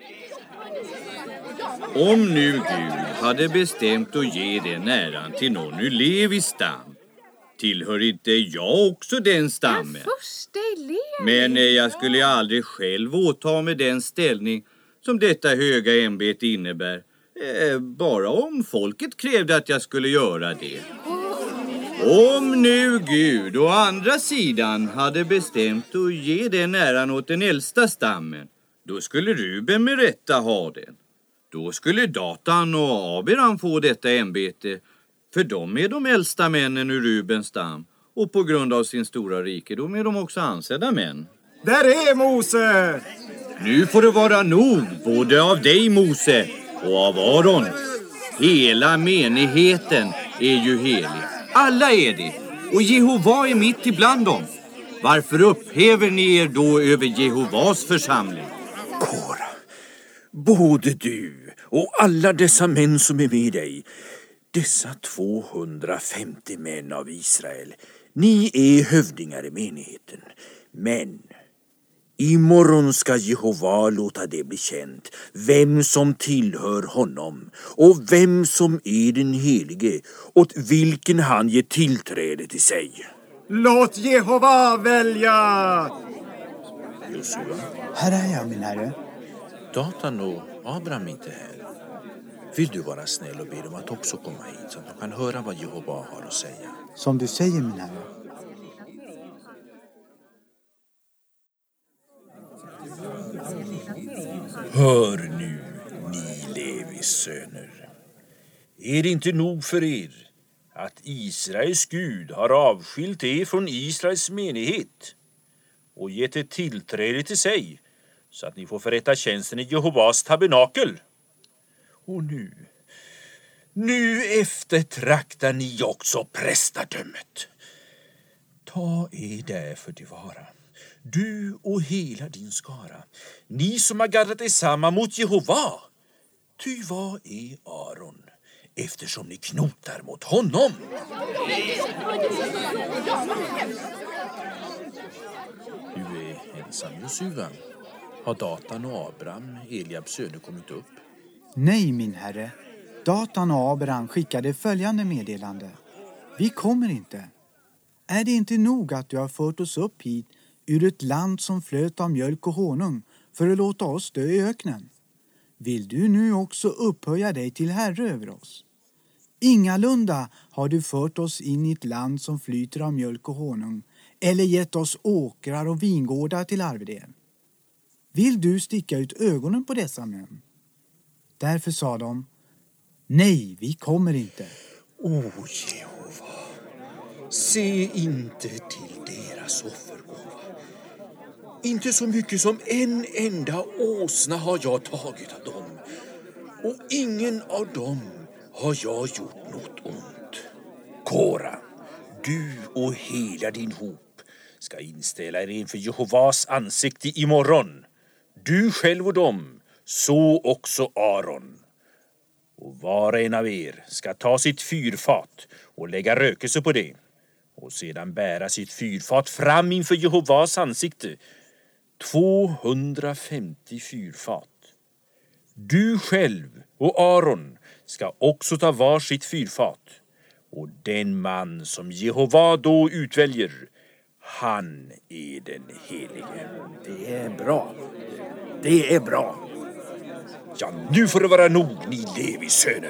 Om nu Gud hade bestämt att ge den äran till någon ur Levis stam, tillhör inte jag också den stammen? Men jag skulle aldrig själv åta med den ställning som detta höga ämbete innebär. Eh, bara om folket krävde att jag skulle göra det. Om nu Gud å andra sidan hade bestämt att ge den äran åt den äldsta stammen, då skulle Ruben med rätta ha den. Då skulle Datan och Abiram få detta ämbete, för de är de äldsta männen ur Rubens stam. Och på grund av sin stora rikedom är de också ansedda män. Där är Mose! Nu får det vara nog, både av dig Mose och av Aron. Hela menigheten är ju helig. Alla är det, och Jehova är mitt ibland dem. Varför upphäver ni er då över Jehovas församling? Kora, både du och alla dessa män som är med dig, dessa tvåhundrafemtio män av Israel, ni är hövdingar i menigheten. Men imorgon ska Jehova låta det bli känt vem som tillhör honom och vem som är den helige, åt vilken han ger tillträde till sig. Låt Jehova välja! Josua. Här är jag, min herre. Datan och Abraham inte här. Vill du vara snäll och be dem att också komma hit så att de kan höra vad Jehova har att säga? Som du säger, min herre. Hör nu, ni Levis söner. Är det inte nog för er att Israels Gud har avskilt er från Israels menighet och gett ett tillträde till sig så att ni får förrätta tjänsten i Jehovas tabernakel? Och nu, nu eftertraktar ni också prästadömet. Ta er därför tillvara, du och hela din skara, ni som har gaddat er samman mot Jehova. Ty vad är Aron, eftersom ni knotar mot honom? Du är ensam, Josua. Har Datan och Abraham, Eliabs söner, kommit upp? Nej, min herre. Datan och Abraham skickade följande meddelande. Vi kommer inte. Är det inte nog att du har fört oss upp hit ur ett land som flöt av mjölk och honung för att låta oss dö i öknen? vill du nu också upphöja dig till herre över oss? Ingalunda har du fört oss in i ett land som flyter av mjölk och honung, eller gett oss åkrar och vingårdar till arvedel. Vill du sticka ut ögonen på dessa män? Därför sa de, nej, vi kommer inte. O Jehova, se inte till deras offergåva. Inte så mycket som en enda åsna har jag tagit av dem, och ingen av dem har jag gjort något ont. Kora, du och hela din hop ska inställa er inför Jehovas ansikte imorgon. Du själv och dem, så också Aron. Och var och en av er ska ta sitt fyrfat och lägga rökelse på det, och sedan bära sitt fyrfat fram inför Jehovas ansikte, tvåhundrafemtio fyrfat. Du själv och Aron ska också ta var sitt fyrfat, och den man som Jehova då utväljer, han är den helige. Det är bra. Det är bra. Ja, nu får det vara nog, ni Levis söner.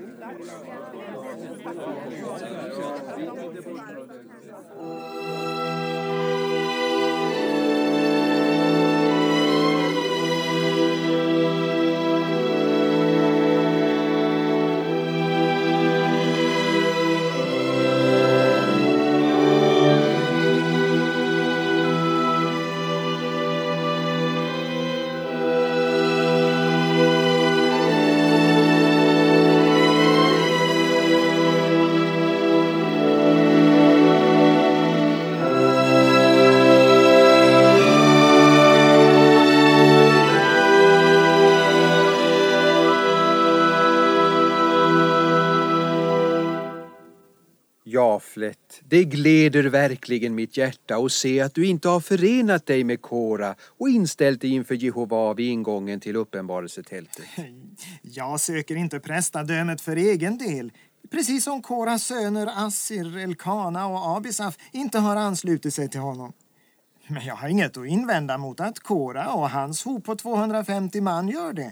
Jaflet, det gläder verkligen mitt hjärta att se att du inte har förenat dig med Kora och inställt dig inför Jehova vid ingången till uppenbarelsetältet. Jag söker inte prästadömet för egen del. Precis som Koras söner Assir, Elkana och Abisaf inte har anslutit sig till honom. Men jag har inget att invända mot att Kora och hans hop på tvåhundrafemtio man gör det.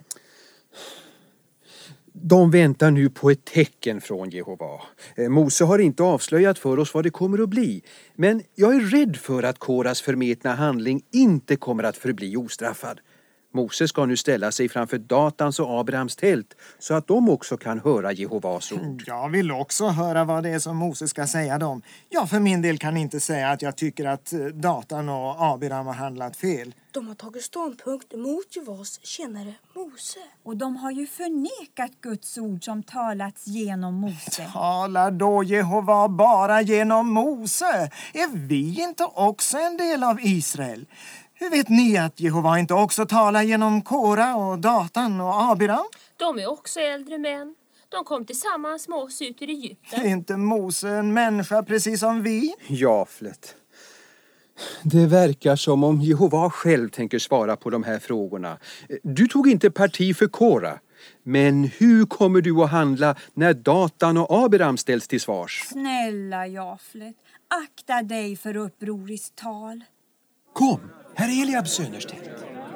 De väntar nu på ett tecken från Jehova. Mose har inte avslöjat för oss vad det kommer att bli. Men jag är rädd för att Koras förmetna handling inte kommer att förbli ostraffad. Mose ska nu ställa sig framför Datans och Abrahams tält så att de också kan höra Jehovas ord. Jag vill också höra vad det är som Mose ska säga dem. Jag för min del kan inte säga att jag tycker att Datan och Abraham har handlat fel. De har tagit ståndpunkt mot Jehovas tjänare Mose. Och de har ju förnekat Guds ord som talats genom Mose. Talar då Jehova bara genom Mose? Är vi inte också en del av Israel? Hur vet ni att Jehova inte också talar genom Kora och Datan och Abiram? De är också äldre män. De kom tillsammans med oss ut ur Egypten. Är inte Mose en människa precis som vi? Jaflet. Det verkar som om Jehova själv tänker svara på de här frågorna. Du tog inte parti för Kora. Men hur kommer du att handla när Datan och Abiram ställs till svars? Snälla Jaflet, akta dig för upproriskt tal. Kom, här är Eliabs söners tält.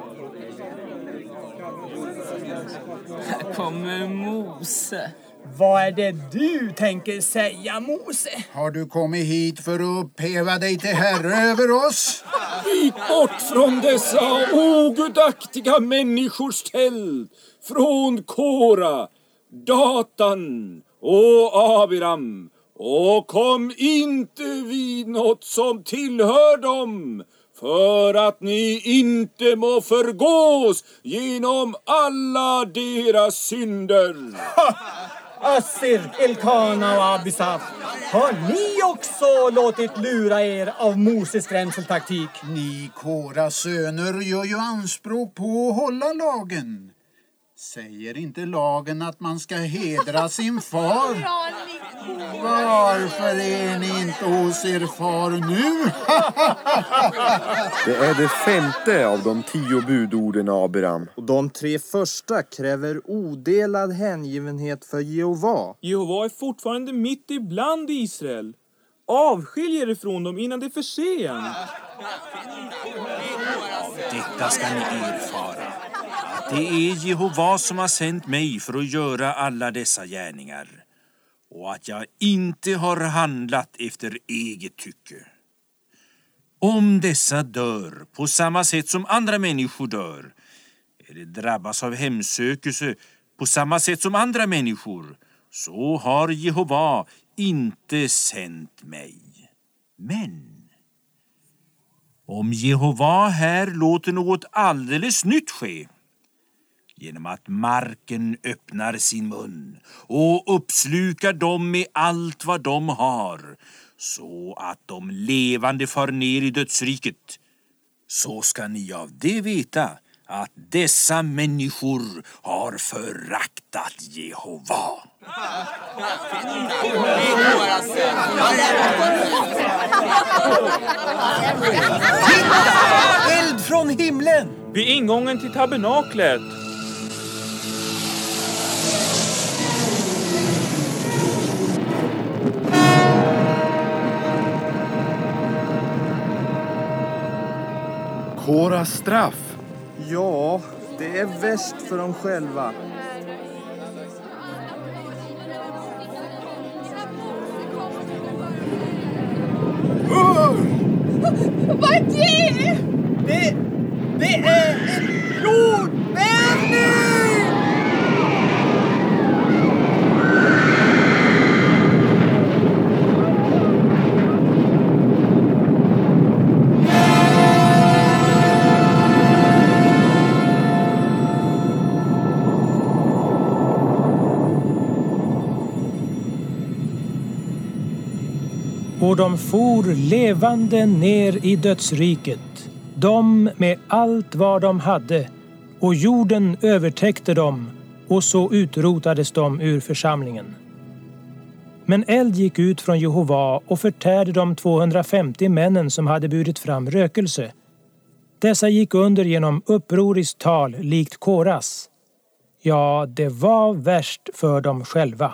Här kommer Mose. Vad är det du tänker säga, Mose? Har du kommit hit för att upphäva dig till herre över oss? Gick bort från dessa ogudaktiga människors tält, från Kora, Datan och Abiram, och kom inte vid något som tillhör dem, för att ni inte må förgås genom alla deras synder. Assir, Elkana och Abisaf, har ni också låtit lura er av Moses skrämseltaktik? Ni Koras söner gör ju anspråk på att hålla lagen. Säger inte lagen att man ska hedra sin far? Varför är ni inte hos er far nu? Det är det femte av de tio budorden, Abraham. Och de tre första kräver odelad hängivenhet för Jehova. Jehova är fortfarande mitt ibland Israel. Avskilj er ifrån dem innan det är för sent. Av detta ska ni erfara det är Jehova som har sänt mig för att göra alla dessa gärningar och att jag inte har handlat efter eget tycke. Om dessa dör på samma sätt som andra människor dör eller drabbas av hemsökelse på samma sätt som andra människor, så har Jehova inte sänt mig. Men om Jehova här låter något alldeles nytt ske, genom att marken öppnar sin mun och uppslukar dem med allt vad de har, så att de levande far ner i dödsriket, så ska ni av det veta att dessa människor har föraktat Jehova. Eld från himlen! Vid ingången till tabernaklet. Koras straff. Ja, det är värst för dem själva. Vad är det? Det, det är en jordbävning! Och de for levande ner i dödsriket, de med allt vad de hade, och jorden övertäckte dem, och så utrotades de ur församlingen. Men eld gick ut från Jehova och förtärde de tvåhundrafemtio männen som hade burit fram rökelse. Dessa gick under genom upproriskt tal likt Koras. Ja, det var värst för dem själva.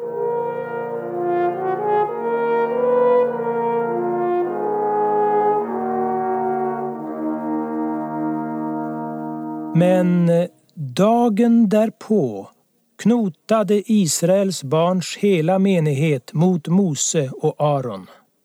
Men dagen därpå knotade Israels barns hela menighet mot Mose och Aron.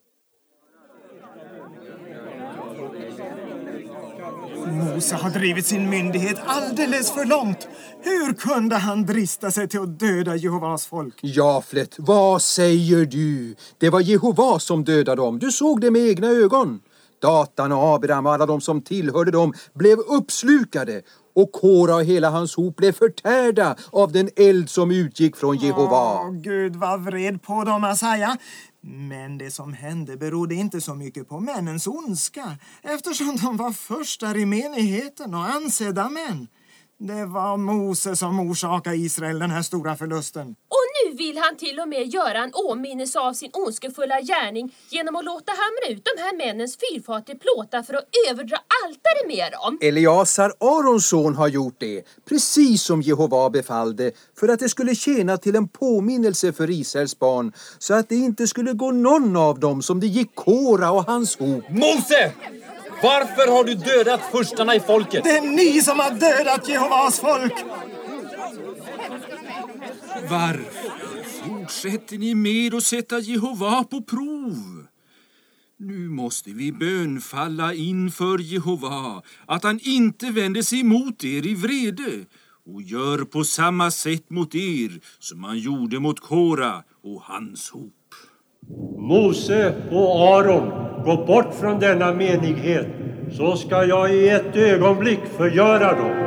Mose har drivit sin myndighet alldeles för långt. Hur kunde han drista sig till att döda Jehovas folk? Jaflet, vad säger du? Det var Jehova som dödade dem. Du såg det med egna ögon. Datan och Abraham och alla de som tillhörde dem blev uppslukade, och Kora och hela hans hop blev förtärda av den eld som utgick från Jehova. Åh, Gud var vred på dem, Asaja. Men det som hände berodde inte så mycket på männens ondska, eftersom de var första i menigheten och ansedda män. Det var Mose som orsakade Israel den här stora förlusten. Och nu vill han till och med göra en åminnelse av sin ondskefulla gärning genom att låta hamra ut de här männens fyrfatiga plåtar för att överdra altare med dem. Eleasar, Arons son, har gjort det, precis som Jehova befallde, för att det skulle tjäna till en påminnelse för Israels barn, så att det inte skulle gå någon av dem som det gick Kora och hans hop. Mose! Varför har du dödat furstarna i folket? Det är ni som har dödat Jehovas folk! Varför fortsätter ni med att sätta Jehova på prov? Nu måste vi bönfalla inför Jehova att han inte vänder sig emot er i vrede och gör på samma sätt mot er som han gjorde mot Kora och hans hop. Mose och Aron, gå bort från denna menighet, så ska jag i ett ögonblick förgöra dem.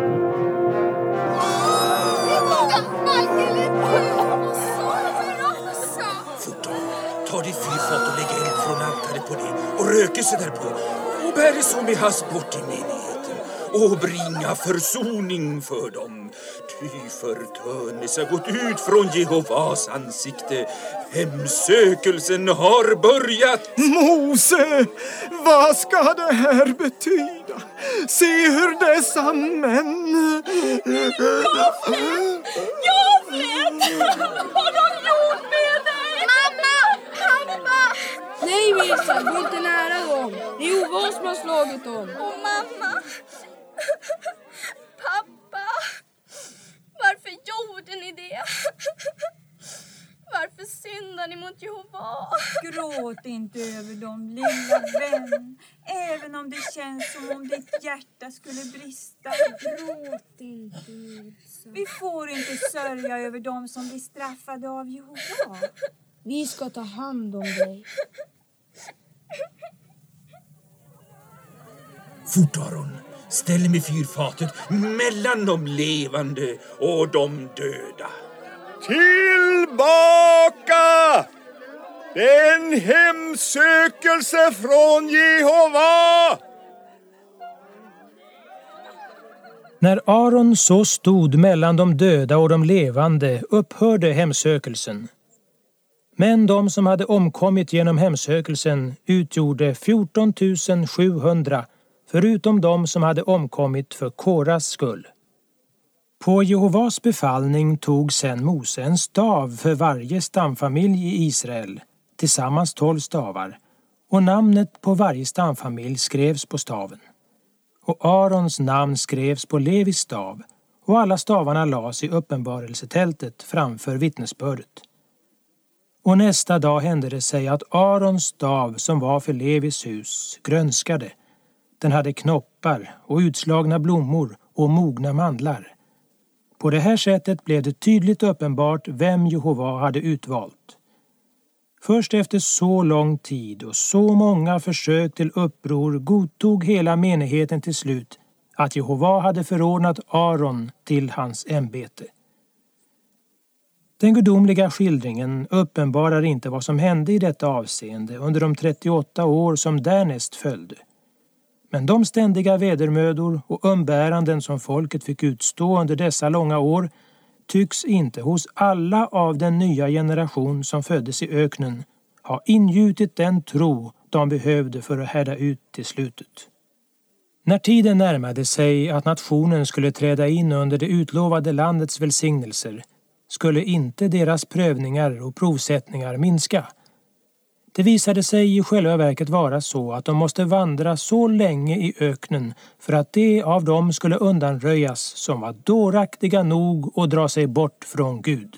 Fort, ta ditt fyrfat och lägg eld från altaret på det och rökelse därpå och bär det som i hast bort i menigheten och bringa försoning för dem. Ty förtörnelse har gått ut från Jehovas ansikte. Hemsökelsen har börjat. Mose, vad ska det här betyda? Se hur dessa män... Jaflet! Jaflet! Vad har de gjort med dig? Mamma! Pappa! Nej, Misa, gå inte nära dem. Det är Jehova som har slagit dem. Och mamma! Pappa! syndar ni mot Jehova. Gråt inte över dem, lilla vän. Även om det känns som om ditt hjärta skulle brista. Gråt inte. Vi får inte sörja över dem som blir straffade av Jehova. Vi ska ta hand om dig. Fort, Aron. Ställ mig fyrfatet mellan de levande och de döda. Tillbaka! Det är en hemsökelse från Jehova! När Aron så stod mellan de döda och de levande upphörde hemsökelsen. Men de som hade omkommit genom hemsökelsen utgjorde fjorton tusen sjuhundra, förutom de som hade omkommit för Koras skull. På Jehovas befallning tog sen Mose en stav för varje stamfamilj i Israel, tillsammans tolv stavar, och namnet på varje stamfamilj skrevs på staven. Och Arons namn skrevs på Levis stav, och alla stavarna lades i uppenbarelsetältet framför vittnesbördet. Och nästa dag hände det sig att Arons stav som var för Levis hus grönskade. Den hade knoppar och utslagna blommor och mogna mandlar. På det här sättet blev det tydligt uppenbart vem Jehova hade utvalt. Först efter så lång tid och så många försök till uppror godtog hela menigheten till slut att Jehova hade förordnat Aron till hans ämbete. Den gudomliga skildringen uppenbarar inte vad som hände i detta avseende under de trettioåtta år som därnäst följde. Men de ständiga vedermödor och umbäranden som folket fick utstå under dessa långa år tycks inte hos alla av den nya generation som föddes i öknen ha ingjutit den tro de behövde för att härda ut till slutet. När tiden närmade sig att nationen skulle träda in under det utlovade landets välsignelser skulle inte deras prövningar och provsättningar minska. Det visade sig i själva verket vara så att de måste vandra så länge i öknen för att det av dem skulle undanröjas som var dåraktiga nog att dra sig bort från Gud.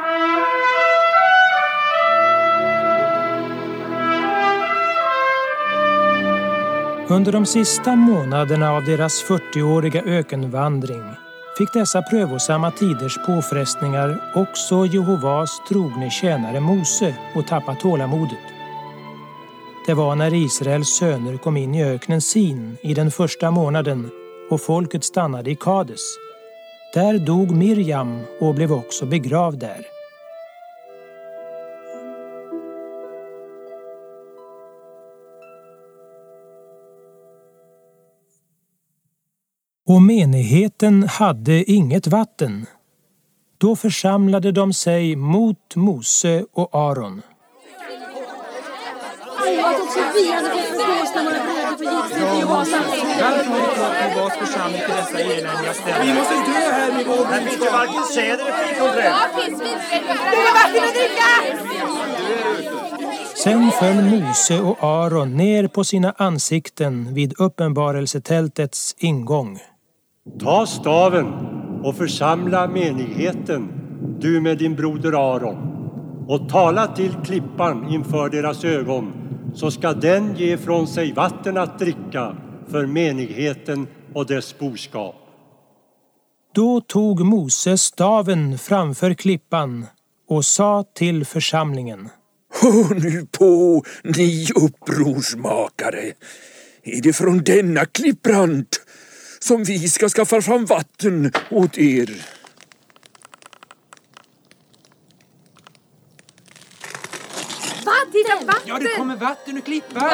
Under de sista månaderna av deras fyrtioåriga ökenvandring fick dessa prövosamma tiders påfrestningar också Jehovas trogne tjänare Mose att tappa tålamodet. Det var när Israels söner kom in i öknen Sin i den första månaden och folket stannade i Kades. Där dog Mirjam och blev också begravd där. Och menigheten hade inget vatten. Då församlade de sig mot Mose och Aron. Vi måste dö här med vår. Här finns ju varken säder eller fikondräd. Ja, finns vinträd. Det är vatten att dricka! Sen föll Mose och Aron ner på sina ansikten vid uppenbarelsetältets ingång. Ta staven och församla menigheten, du med din broder Aron, och tala till klippan inför deras ögon, så ska den ge från sig vatten att dricka för menigheten och dess boskap. Då tog Mose staven framför klippan och sa till församlingen: Hör nu på, ni upprorsmakare! Är det från denna klipprant som vi ska skaffa fram vatten åt er? Vatten! Vatten! Ja, det kommer vatten ur klippan!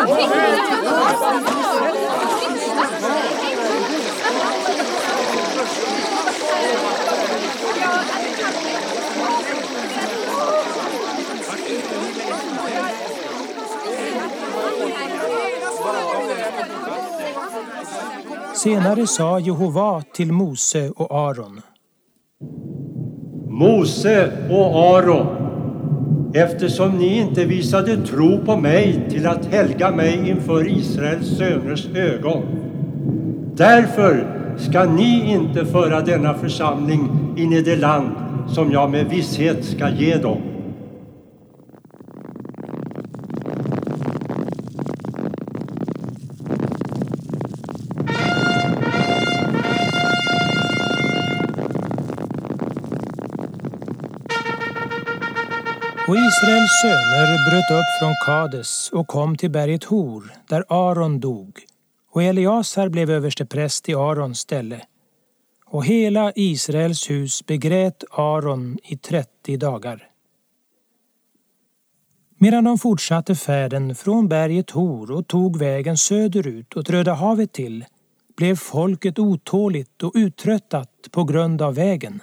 Senare sa Jehova till Mose och Aron: Mose och Aron, eftersom ni inte visade tro på mig till att helga mig inför Israels söners ögon, därför ska ni inte föra denna församling in i det land som jag med visshet ska ge dem. Och Israels söner bröt upp från Kades och kom till berget Hor, där Aron dog. Och Eliasar blev överstepräst i Arons ställe. Och hela Israels hus begrät Aron i trettio dagar. Medan de fortsatte färden från berget Hor och tog vägen söderut och Röda havet till, blev folket otåligt och uttröttat på grund av vägen.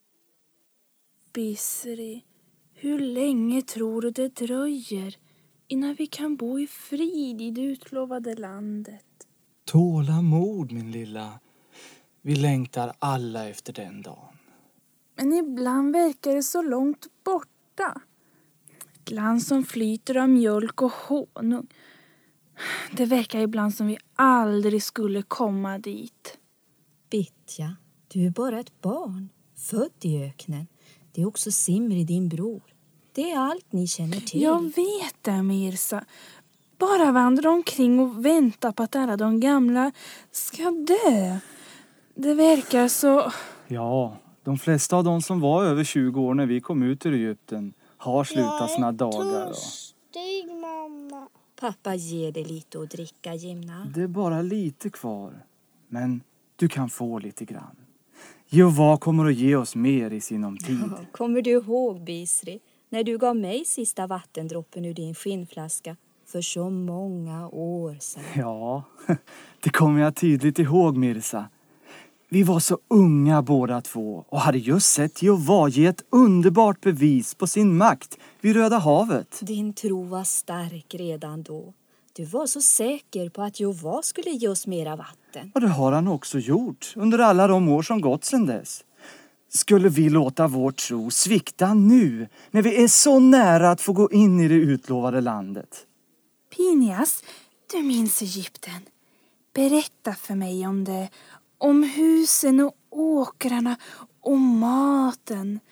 Bisri, hur länge tror du det dröjer innan vi kan bo i frid i det utlovade landet? Tålamod, min lilla. Vi längtar alla efter den dagen. Men ibland verkar det så långt borta. Ett land som flyter av mjölk och honung. Det verkar ibland som vi aldrig skulle komma dit. Bitja, du är bara ett barn, född i öknen. Det är också Simri, din bror. Det är allt ni känner till. Jag vet det, Mirsa. Bara vandra omkring och vänta på att alla de gamla ska dö. Det verkar så... Ja, de flesta av de som var över tjugo år när vi kom ut ur Egypten har slutat sina dagar. Och... Törstig, mamma. Pappa ger dig lite att dricka, Jimna. Det är bara lite kvar. Men du kan få lite grann. Jehova kommer att ge oss mer i sinom tid. Ja, kommer du ihåg, Bisri, när du gav mig sista vattendroppen ur din skinnflaska för så många år sedan? Ja, det kommer jag tydligt ihåg, Mirsa. Vi var så unga båda två och hade just sett Jehova ge ett underbart bevis på sin makt vid Röda havet. Din tro var stark redan då. Du var så säker på att Jehova skulle ge oss mera vatten. Och det har han också gjort under alla de år som gått sedan dess. Skulle vi låta vår tro svikta nu när vi är så nära att få gå in i det utlovade landet? Pinias, du minns Egypten. Berätta för mig om det. Om husen och åkrarna och maten.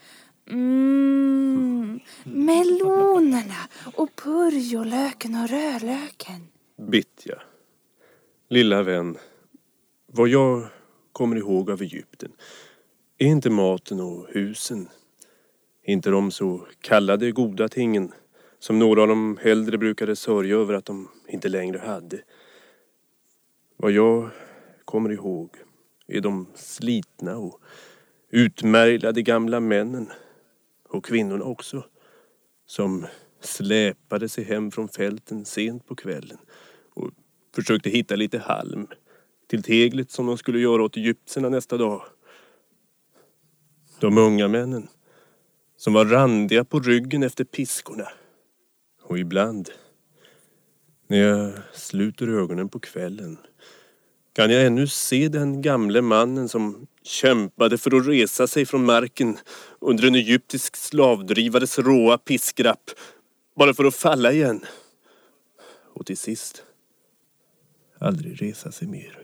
Mm, melonerna och purjolöken och rödlöken. Bitja, lilla vän, vad jag kommer ihåg av Egypten är inte maten och husen. Inte de så kallade goda tingen som några av dem hellre brukade sörja över att de inte längre hade. Vad jag kommer ihåg är de slitna och utmärglade gamla männen och kvinnorna också, som släpade sig hem från fälten sent på kvällen och försökte hitta lite halm till teglet som de skulle göra åt egyptierna nästa dag. De unga männen som var randiga på ryggen efter piskorna. Och ibland, när jag sluter ögonen på kvällen, kan jag ännu se den gamle mannen som kämpade för att resa sig från marken under en egyptisk slavdrivares råa piskrapp, bara för att falla igen. Och till sist aldrig resa sig mer.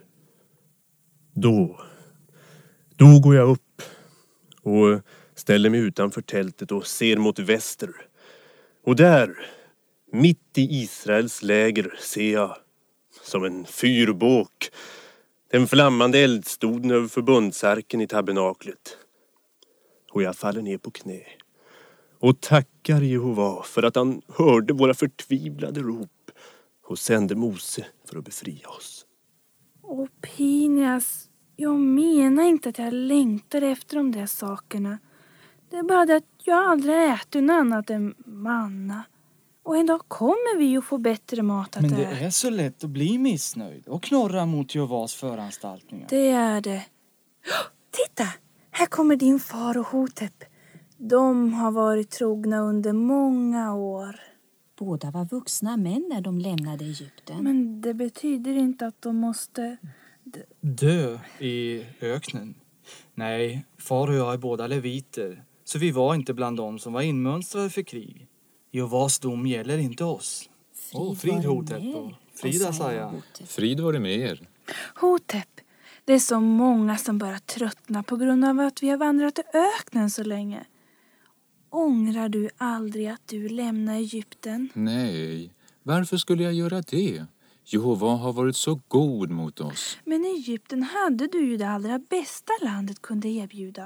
Då, då går jag upp och ställer mig utanför tältet och ser mot väster. Och där, mitt i Israels läger, ser jag som en fyrbåk den flammande eldstoden över förbundsarken i tabernaklet. Och jag faller ner på knä och tackar Jehova för att han hörde våra förtvivlade rop och sände Mose för att befria oss. Åh, Pinias, jag menar inte att jag längtar efter de där sakerna. Det är bara det att jag aldrig ätit något annat än manna. Och en dag kommer vi ju få bättre mat att Men det äta. är så lätt att bli missnöjd och knorra mot Jehovas föranstaltningar. Det är det. Titta, här kommer din far och Hotep. De har varit trogna under många år. Båda var vuxna män när de lämnade Egypten. Men det betyder inte att de måste... Dö i öknen? Nej, far och jag är båda leviter. Så vi var inte bland dem som var inmönstrade för krig. Jehovas dom gäller inte oss. Frid, oh, frid Hotep och Frida Saja. Frid var det med er. Hotep, det är så många som börjar tröttna på grund av att vi har vandrat i öknen så länge. Ångrar du aldrig att du lämnar Egypten? Nej, varför skulle jag göra det? Jehova har varit så god mot oss. Men Egypten hade du ju det allra bästa landet kunde erbjuda.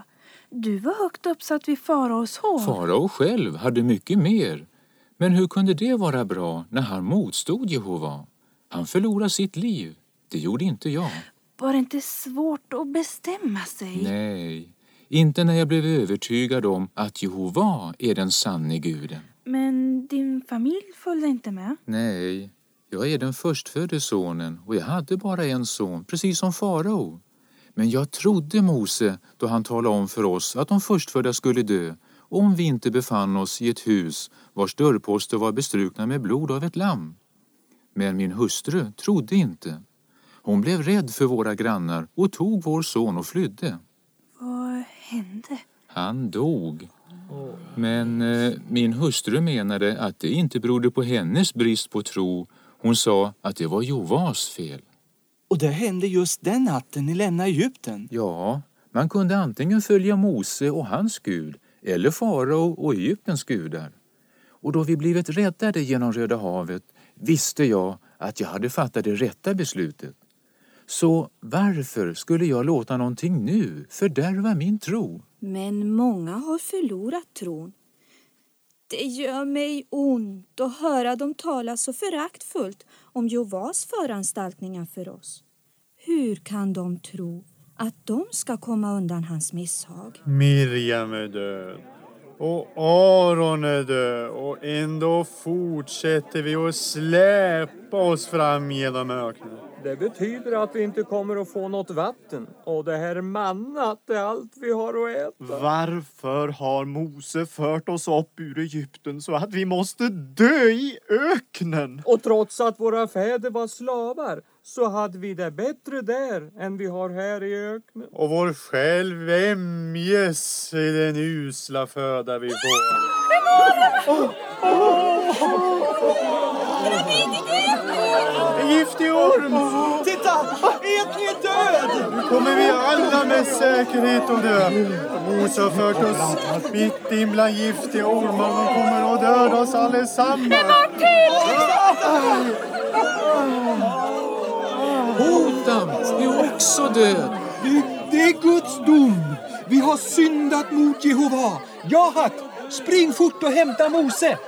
Du var högt uppsatt vid faraos hov. Farao själv hade mycket mer. Men hur kunde det vara bra när han motstod Jehova? Han förlorade sitt liv. Det gjorde inte jag. Var det inte svårt att bestämma sig? Nej, inte när jag blev övertygad om att Jehova är den sanne guden. Men din familj följde inte med? Nej, jag är den förstfödde sonen och jag hade bara en son, precis som farao. Men jag trodde Mose då han talade om för oss att de förstfödda skulle dö om vi inte befann oss i ett hus vars dörrposter var bestrukna med blod av ett lamm. Men min hustru trodde inte. Hon blev rädd för våra grannar och tog vår son och flydde. Vad hände? Han dog. Men eh, min hustru menade att det inte berodde på hennes brist på tro. Hon sa att det var Jehovas fel. Och det hände just den natten ni lämnade Egypten? Ja, man kunde antingen följa Mose och hans gud eller farao och Egyptens gudar. Och då vi blivit räddade genom Röda havet visste jag att jag hade fattat det rätta beslutet. Så varför skulle jag låta någonting nu fördärva min tro? Men många har förlorat tron. Det gör mig ont att höra dem tala så föraktfullt om Jehovas föranstaltningar för oss. Hur kan de tro att de ska komma undan hans misshag? Miriam är död och Aron är död och ändå fortsätter vi att släpa oss fram genom öknen. Det betyder att vi inte kommer att få något vatten. Och det här mannat är allt vi har att äta. Varför har Mose fört oss upp ur Egypten så att vi måste dö i öknen? Och trots att våra fäder var slavar så hade vi det bättre där än vi har här i öknen. Och vår själ vämjes i den usla föda vi får. Oh, oh, oh. En giftig orm! Titta! Etni är död! Nu kommer vi alla med säkerhet att dö. Mose har fört oss mitt in bland giftiga ormar. De kommer att döda oss allesammans. En martyr! Hotam är också död. Det, det är Guds dom. Vi har syndat mot Jehova. Jahat, spring fort och hämta Mose.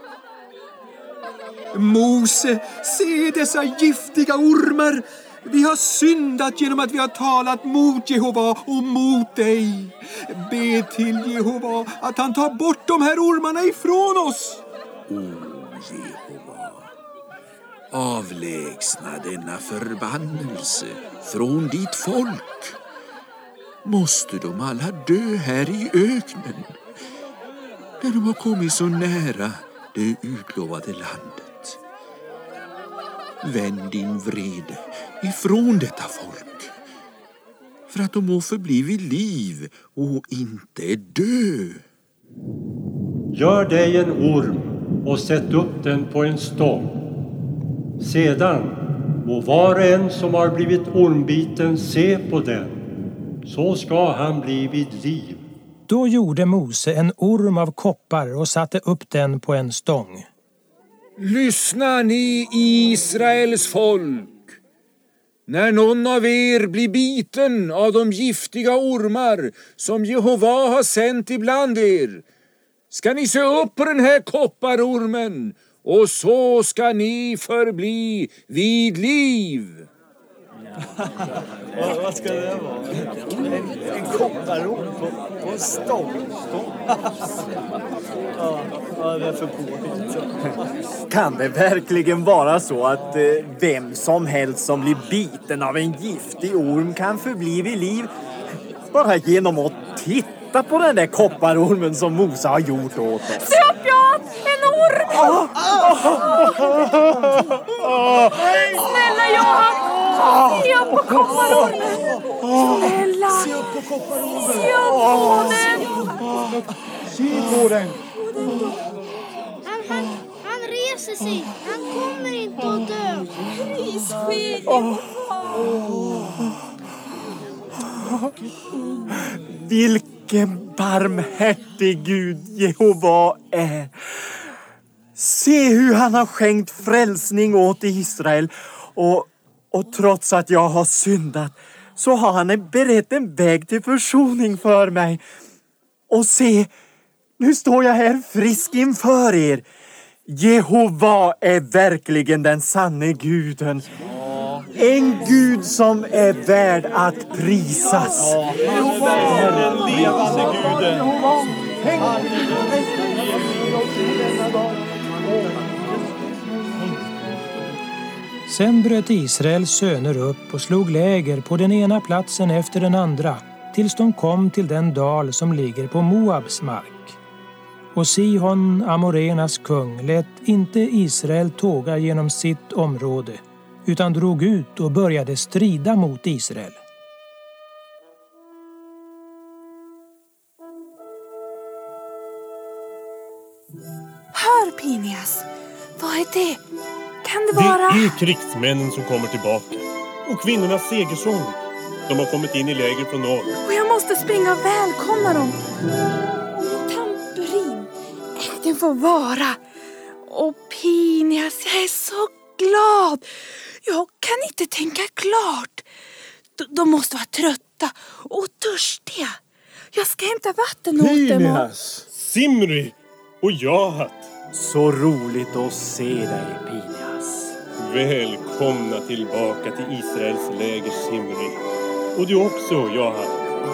Mose, se dessa giftiga ormar. Vi har syndat genom att vi har talat mot Jehova och mot dig. Be till Jehova att han tar bort de här ormarna ifrån oss. O Jehova, avlägsna denna förbannelse från ditt folk. Måste de alla dö här i öknen när de har kommit så nära det utlovade landet? Vänd din vrede ifrån detta folk för att de må förbli vid liv och inte dö. Gör dig en orm och sätt upp den på en stång. Sedan må var och en som har blivit ormbiten se på den. Så ska han bli vid liv. Då gjorde Mose en orm av koppar och satte upp den på en stång. Lyssna ni Israels folk. När någon av er blir biten av de giftiga ormar som Jehova har sänt ibland er, ska ni se upp på den här kopparormen och så ska ni förbli vid liv. Vad ska det vara? En, en kopparorm på, på en stång. Ja, ja, det är för påhitt. Kan det verkligen vara så att eh, vem som helst som blir biten av en giftig orm kan förbli vid liv bara genom att titta på den där kopparormen som Mose har gjort åt oss? Se upp, Jan! En orm! Ah, ah, ah, Snälla Johan! Se upp på kopparormen! Snälla! Se upp på kopparormen! Se upp på den! Se på den! Han, han, han reser sig. Han kommer inte att dö. Pris ske oh. Vilken barmhärtig Gud Jehova är. Se hur han har skänkt frälsning åt Israel. Och, och trots att jag har syndat så har han berett en väg till försoning för mig. Och se, nu står jag här frisk inför er. Jehova är verkligen den sanne guden. En Gud som är värd att prisas. Jehova är den levande guden. Sen bröt Israels söner upp och slog läger på den ena platsen efter den andra, tills de kom till den dal som ligger på Moabs mark. Och Sihon, Amorenas kung, lät inte Israel tåga genom sitt område, utan drog ut och började strida mot Israel. Hör, Pinias, vad är det? Kan det vara... Det är krigsmännen som kommer tillbaka. Och kvinnornas segersång. De har kommit in i läger från norr. Och jag måste springa och välkomna dem. Och min tamburin. Den får vara. Och Pinias, jag är så glad. Jag kan inte tänka klart. De, de måste vara trötta och törstiga. Jag ska hämta vatten åt dem. Pinias, Simri och Jahat. Så roligt att se dig, Pinias. Välkomna tillbaka till Israels läger, Simri. Och du också, Jahat.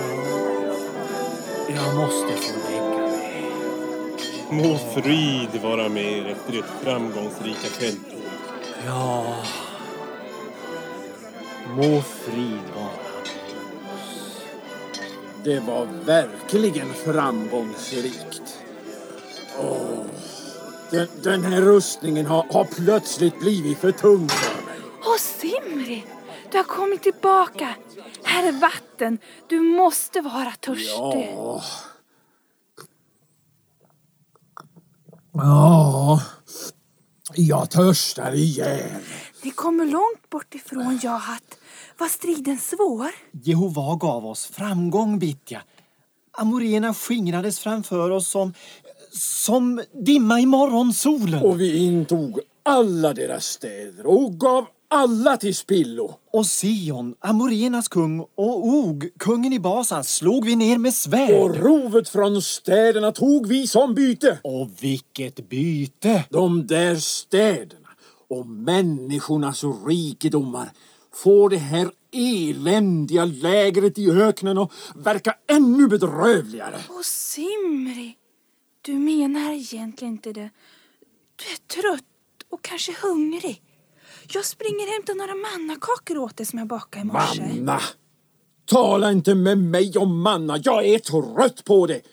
Jag måste få lägga mig. Må frid vara med er efter ett framgångsrika fälttåg. Ja. Må frid vara. Det var verkligen framgångsrikt. Åh, den, den här rustningen har, har plötsligt blivit för tung för mig. Åh, Simri, du har kommit tillbaka. Här är vatten. Du måste vara törstig. Ja. Ja, jag törstar igen. Ni kommer långt bort ifrån Jahat. Var striden svår? Jehova gav oss framgång, Bittja. Amorena skingrades framför oss som, som dimma i morgonsolen. Och vi intog alla deras städer och gav alla till spillo. Och Sion, Amorenas kung, och Og, kungen i Basan, slog vi ner med svärd. Och rovet från städerna tog vi som byte. Och vilket byte! De där städerna och människornas rikedomar får det här eländiga lägret i öknen och verka ännu bedrövligare. Åh, Simri, du menar egentligen inte det. Du är trött och kanske hungrig. Jag springer och hämtar några mannakakor åt dig som jag bakade i morse. Manna! Tala inte med mig om manna. Jag är trött på det.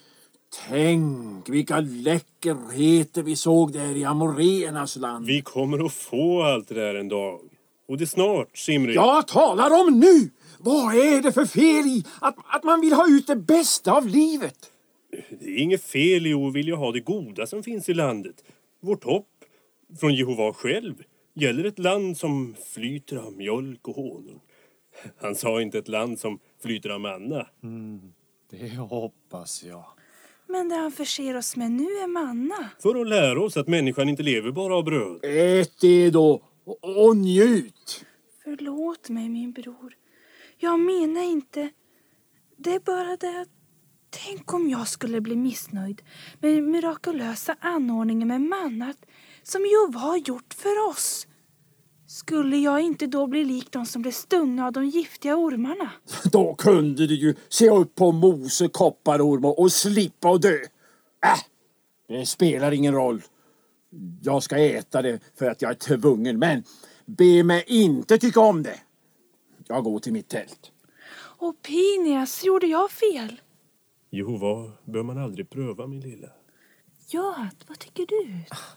Tänk vilka läckerheter vi såg där i Amorenas land. Vi kommer att få allt det där en dag. Och det är snart, Simri. Jag talar om nu! Vad är det för fel i att, att man vill ha ut det bästa av livet? Det är inget fel i att vilja ha det goda som finns i landet. Vårt hopp från Jehova själv gäller ett land som flyter av mjölk och honung. Han sa inte ett land som flyter av manna. Mm, det hoppas jag. Men det han förser oss med nu är manna. För att lära oss att människan inte lever bara av bröd. Ät det då och, och njut. Förlåt mig, min bror. Jag menar inte. Det är bara det att tänk om jag skulle bli missnöjd med mirakulösa anordningen med mannat som Jehova har gjort för oss. Skulle jag inte då bli lik de som blev stungna av de giftiga ormarna? Då kunde du ju se upp på Mose kopparorm och slippa och dö. Äh, det spelar ingen roll. Jag ska äta det för att jag är tvungen, men be mig inte tycka om det. Jag går till mitt tält. Och Pinias, gjorde jag fel? Jehova bör man aldrig pröva, min lilla. Ja, vad tycker du?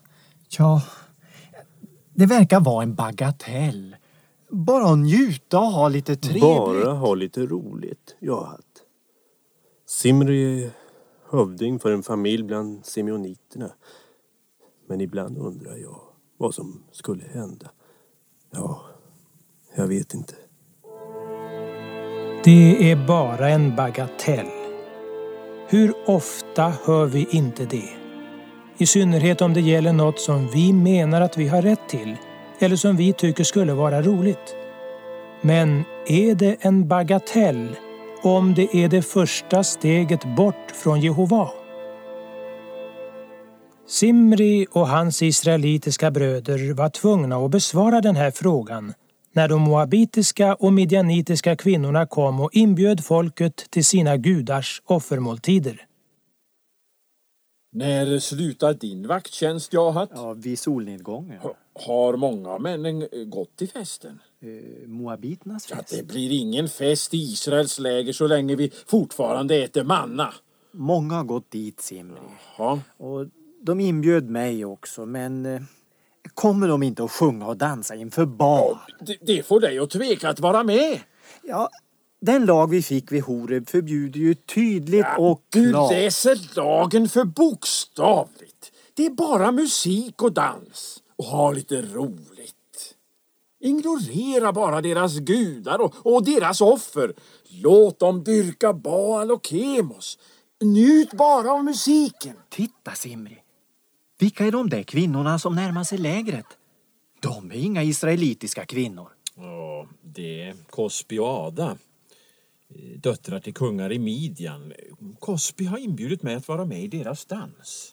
Ja, det verkar vara en bagatell. Bara njuta och ha lite trevligt. Bara ha lite roligt, Jahat. Simri är hövding för en familj bland simeoniterna. Men ibland undrar jag vad som skulle hända. Ja, jag vet inte. Det är bara en bagatell. Hur ofta hör vi inte det? I synnerhet om det gäller något som vi menar att vi har rätt till eller som vi tycker skulle vara roligt. Men är det en bagatell om det är det första steget bort från Jehova? Simri och hans israelitiska bröder var tvungna att besvara den här frågan när de moabitiska och midjanitiska kvinnorna kom och inbjöd folket till sina gudars offermåltider. När slutar din vakttjänst, Jahat? Ja, vid solnedgången. Har många av männen gått till festen? Eh, Moabiternas fest? Ja, det blir ingen fest i Israels läger så länge vi fortfarande äter manna. Många har gått dit, Simri. Ja. Och de inbjöd mig också, men eh, kommer de inte att sjunga och dansa inför Baal? Ja, det, det får dig att tveka att vara med. Ja, den lag vi fick vid Horeb förbjuder ju tydligt ja, och klart. Du läser lagen för bokstavligt. Det är bara musik och dans. Och ha lite roligt. Ignorera bara deras gudar och, och deras offer. Låt dem dyrka Baal och Kemos. Njut bara av musiken. Titta, Simri. Vilka är de där kvinnorna som närmar sig lägret? De är inga israelitiska kvinnor. Ja, det är Kosbi och Ada. Döttrar till kungar i Midjan. Kosbi har inbjudit mig att vara med i deras dans.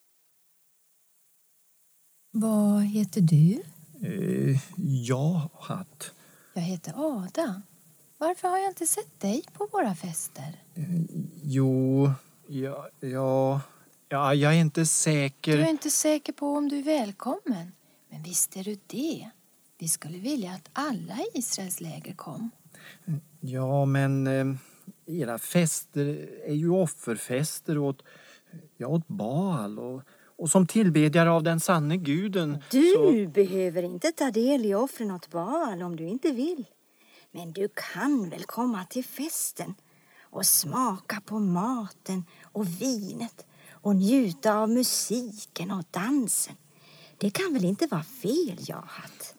Vad heter du? Eh, Jahat. Jag heter Ada. Varför har jag inte sett dig på våra fester? Eh, jo, ja, ja, ja, jag är inte säker. Du är inte säker på om du är välkommen. Men visst är du det. Vi skulle vilja att alla i Israels läger kom. Ja, men eh, era fester är ju offerfester åt, ja, åt Baal och, och som tillbedjare av den sanne guden. Du så... behöver inte ta del i offren åt Baal om du inte vill. Men du kan väl komma till festen och smaka på maten och vinet och njuta av musiken och dansen. Det kan väl inte vara fel, Jahat?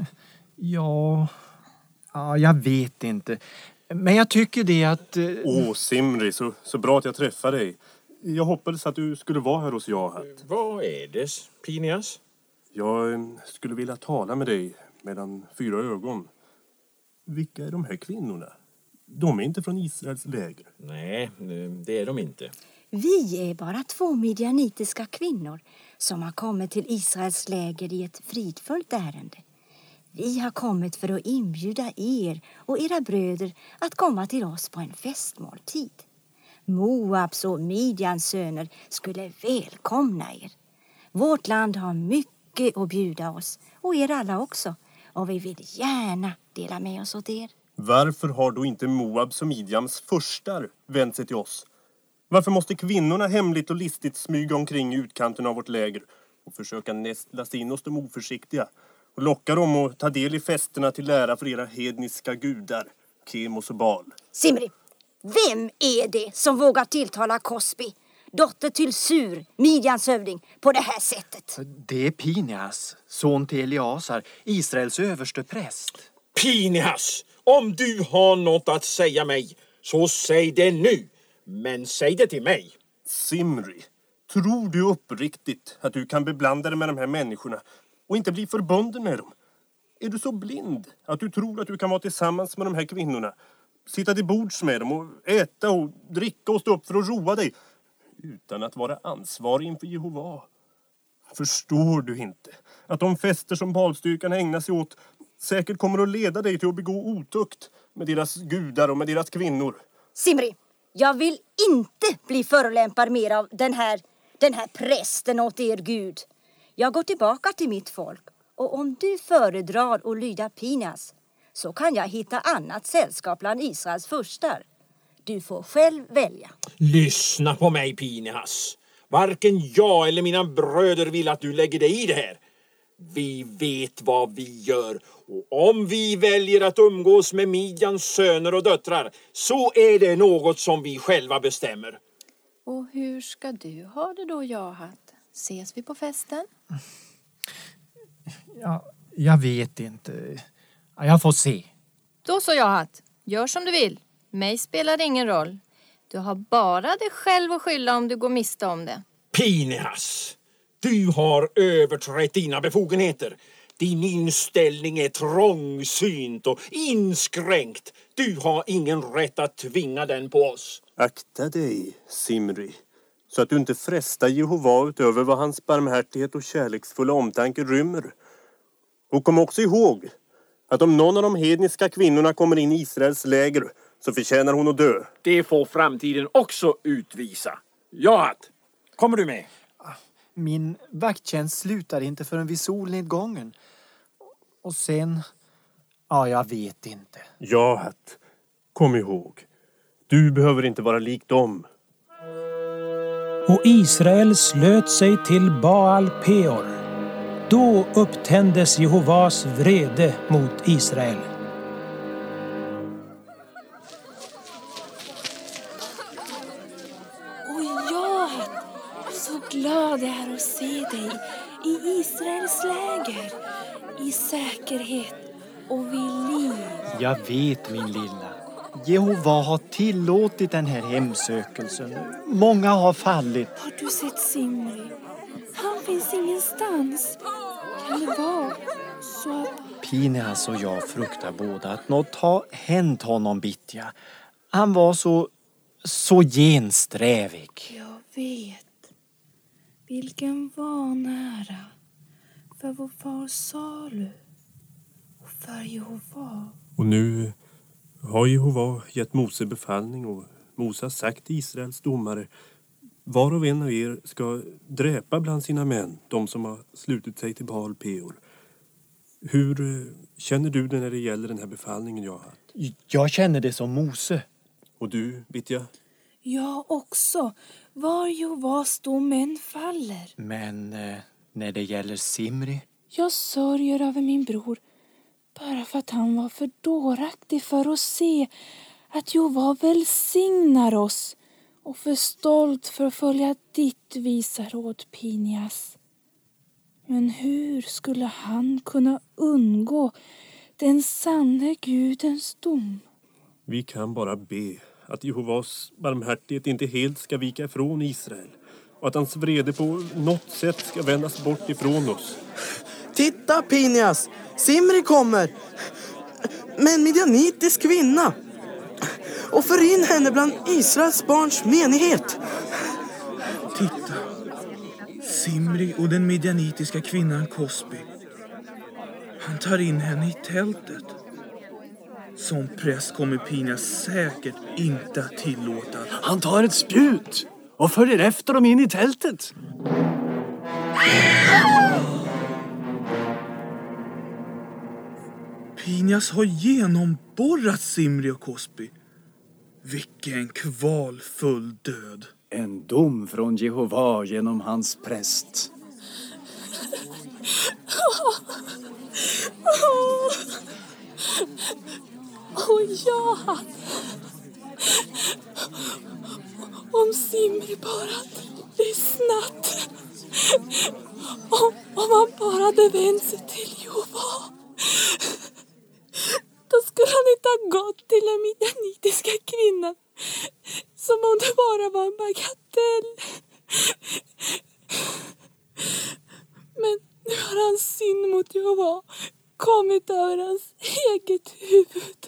ja, ja, jag vet inte. Men jag tycker det att... Åh, eh... oh, Simri, så, så bra att jag träffade dig. Jag hoppades att du skulle vara här hos Jahat. Vad är det, Pinias? Jag eh, skulle vilja tala med dig mellan fyra ögon. Vilka är de här kvinnorna? De är inte från Israels läger. Nej, det är de inte. Vi är bara två midjanitiska kvinnor som har kommit till Israels läger i ett fridfullt ärende. Vi har kommit för att inbjuda er och era bröder att komma till oss på en festmåltid. Moabs och Midjans söner skulle välkomna er. Vårt land har mycket att bjuda oss och er alla också. Och vi vill gärna dela med oss åt er. Varför har då inte Moabs och Midjans furstar vänt sig till oss? Varför måste kvinnorna hemligt och listigt smyga omkring i utkanten av vårt läger och försöka nästla sig in hos de oförsiktiga och locka dem att ta del i festerna till lära för era hedniska gudar, Kemos och Baal? Simri, vem är det som vågar tilltala Kosbi, dotter till Sur, Midjans hövding, på det här sättet? Det är Pinias, son till Eliasar, Israels överste präst. Pinias, om du har något att säga mig, så säg det nu. Men säg det till mig. Simri, tror du uppriktigt att du kan beblanda dig med de här människorna och inte bli förbunden med dem? Är du så blind att du tror att du kan vara tillsammans med de här kvinnorna, sitta till bords med dem och äta och dricka och stå upp för att roa dig utan att vara ansvarig inför Jehova? Förstår du inte att de fester som Baalstyrkan ägnar sig åt säkert kommer att leda dig till att begå otukt med deras gudar och med deras kvinnor? Simri, jag vill inte bli förolämpad mer av den här, den här prästen åt er Gud. Jag går tillbaka till mitt folk, och om du föredrar att lyda Pinias så kan jag hitta annat sällskap bland Israels furstar. Du får själv välja. Lyssna på mig, Pinias. Varken jag eller mina bröder vill att du lägger dig i det här. Vi vet vad vi gör, och om vi väljer att umgås med Midjans söner och döttrar så är det något som vi själva bestämmer. Och hur ska du ha det då, Jahat? Ses vi på festen? Ja, jag vet inte. Jag får se. Då så, Jahat. Gör som du vill. Mig spelar det ingen roll. Du har bara dig själv att skylla om du går miste om det. Pinias! Du har överträtt dina befogenheter. Din inställning är trångsynt och inskränkt. Du har ingen rätt att tvinga den på oss. Akta dig, Simri, så att du inte frestar Jehova utöver vad hans barmhärtighet och kärleksfulla omtanke rymmer. Och kom också ihåg att om någon av de hedniska kvinnorna kommer in i Israels läger så förtjänar hon att dö. Det får framtiden också utvisa. Jahat, kommer du med? Min vakttjänst slutar inte förrän vid solnedgången. Och sen... Ja, jag vet inte. Jahat, kom ihåg. Du behöver inte vara lik dem. Och Israel slöt sig till Baal Peor. Då upptändes Jehovas vrede mot Israel. Och jag är så glad jag är att se dig i Israels läger, i säkerhet och vid liv. Jag vet, min lilla. Jehova har tillåtit den här hemsökelsen. Många har fallit. Har du sett Simri? Han finns ingenstans. Kan det vara så att... Pinhas och jag fruktar båda att något har hänt honom bittja. Han var så, så gensträvig. Jag vet. Vilken vanära för vår far Salu och för Jehova. Och nu har Jehova gett Mose befallning och Mose har sagt till Israels domare: var och en av er ska dräpa bland sina män de som har slutit sig till Baal Peor. Hur känner du det när det gäller den här befallningen jag har haft? Jag känner det som Mose. Och du, Vitja? Jag också. Var Jehovas domen faller. Men eh, när det gäller Simri? Jag sörjer över min bror. Bara för att han var för dåraktig för att se att Jehova välsignar oss. Och för stolt för att följa ditt visa råd, Pinhas. Men hur skulle han kunna undgå den sanne Gudens dom? Vi kan bara be att Jehovas barmhärtighet inte helt ska vika ifrån Israel. Och att hans vrede på något sätt ska vändas bort ifrån oss. Titta, Pinhas! Simri kommer! Med en midjanitisk kvinna! Och för in henne bland Israels barns menighet. Titta. Simri och den midjanitiska kvinnan Kosbi. Han tar in henne i tältet. Som präst kommer Pinhas säkert inte att tillåta. Han tar ett spjut och följer efter dem in i tältet. Pinhas har genomborrat Simri och Kosbi. Vilken kvalfull död. En dom från Jehova genom hans präst. Och ja. Om Simri bara lyssnat. Om, om han bara hade vänt sig till Jehova. Då skulle han inte ha gått till den midjanitiska kvinnan. Som om det bara var en bagatell. Men nu har hans synd mot Jehova kommit över hans eget huvud.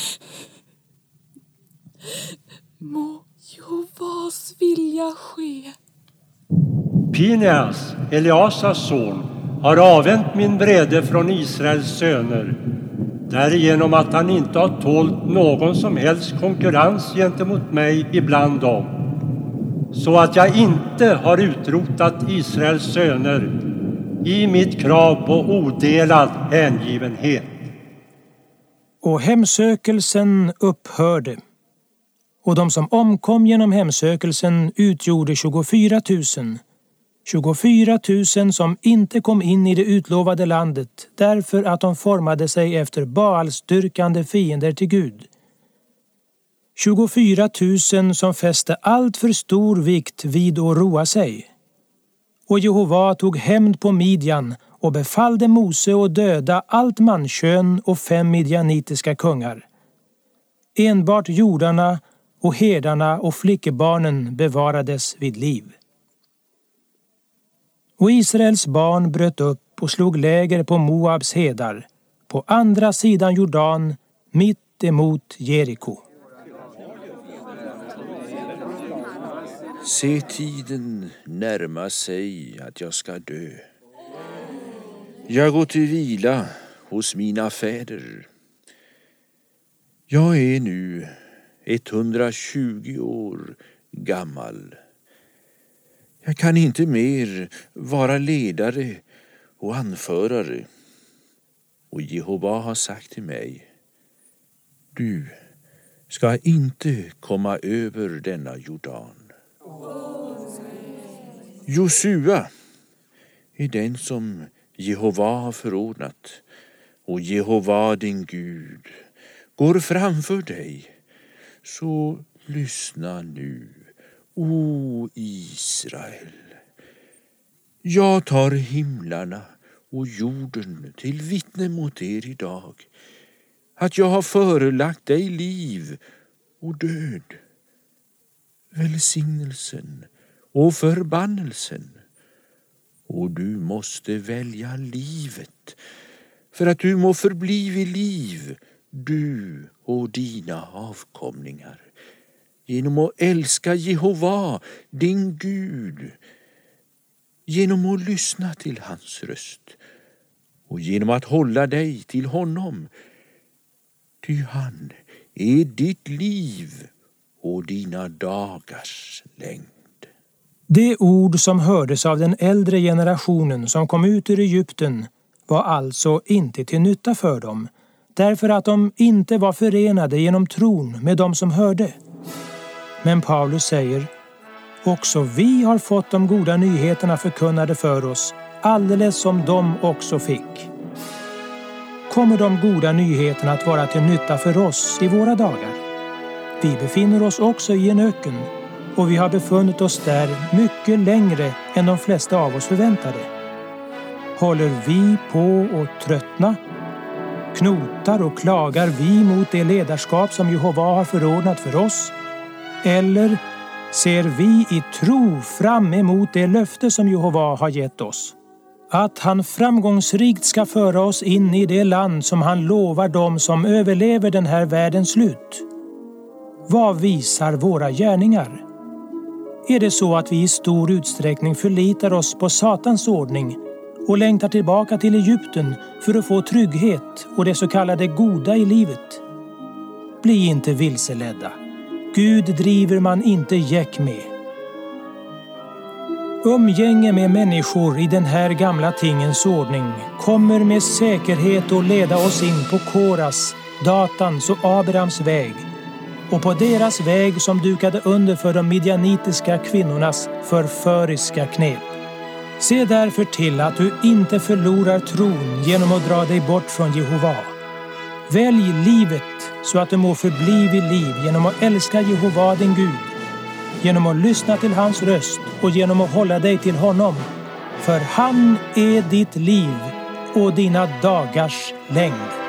Må Jehovas vilja ske. Pinhas, Eleasars son, har avvänt min vrede från Israels söner, därigenom att han inte har tålt någon som helst konkurrens gentemot mig ibland dem, så att jag inte har utrotat Israels söner i mitt krav på odelad hängivenhet. Och hemsökelsen upphörde. Och de som omkom genom hemsökelsen utgjorde tjugofyra tusen. tjugofyra tusen som inte kom in i det utlovade landet därför att de formade sig efter Baalsdyrkande fiender till Gud. tjugofyra tusen som fäste allt för stor vikt vid att roa sig. Och Jehova tog hämnd på Midjan och befallde Mose att döda allt mankön och fem midjanitiska kungar. Enbart jordarna och herdarna och flickebarnen bevarades vid liv. Och Israels barn bröt upp upp och slog läger på Moabs hedar, på andra sidan Jordan, mitt emot Jeriko. Se, tiden närma sig att jag ska dö. Jag går till vila hos mina fäder. Jag är nu etthundratjugo år gammal. Jag kan inte mer vara ledare och anförare. Och Jehova har sagt till mig: du ska inte komma över denna Jordan. Josua är den som Jehova har förordnat, och Jehova din Gud går framför dig. Så lyssna nu, o Israel. Jag tar himlarna och jorden till vittne mot er idag, att jag har förelagt dig liv och död, välsignelsen och förbannelsen. Och du måste välja livet, för att du må förbli vid liv, du och dina avkomlingar, genom att älska Jehova, din Gud, genom att lyssna till hans röst och genom att hålla dig till honom. Ty han är ditt liv och dina dagars längd. Det ord som hördes av den äldre generationen som kom ut ur Egypten var alltså inte till nytta för dem, därför att de inte var förenade genom tron med dem som hörde. Men Paulus säger: också vi har fått de goda nyheterna förkunnade för oss, alldeles som de också fick. Kommer de goda nyheterna att vara till nytta för oss i våra dagar? Vi befinner oss också i en öken, och vi har befunnit oss där mycket längre än de flesta av oss förväntade. Håller vi på att tröttna? Knotar och klagar vi mot det ledarskap som Jehova har förordnat för oss? Eller ser vi i tro fram emot det löfte som Jehova har gett oss? Att han framgångsrikt ska föra oss in i det land som han lovar dem som överlever den här världens slut. Vad visar våra gärningar? Är det så att vi i stor utsträckning förlitar oss på Satans ordning och längtar tillbaka till Egypten för att få trygghet och det så kallade goda i livet? Bli inte vilseledda. Gud driver man inte gäck med. Umgänge med människor i den här gamla tingens ordning kommer med säkerhet att leda oss in på Koras, Datans och Abrams väg, och på deras väg som dukade under för de midjanitiska kvinnornas förföriska knep. Se därför till att du inte förlorar tron genom att dra dig bort från Jehova. Välj livet så att du må förbli vid liv genom att älska Jehova din Gud, genom att lyssna till hans röst och genom att hålla dig till honom. För han är ditt liv och dina dagars längd.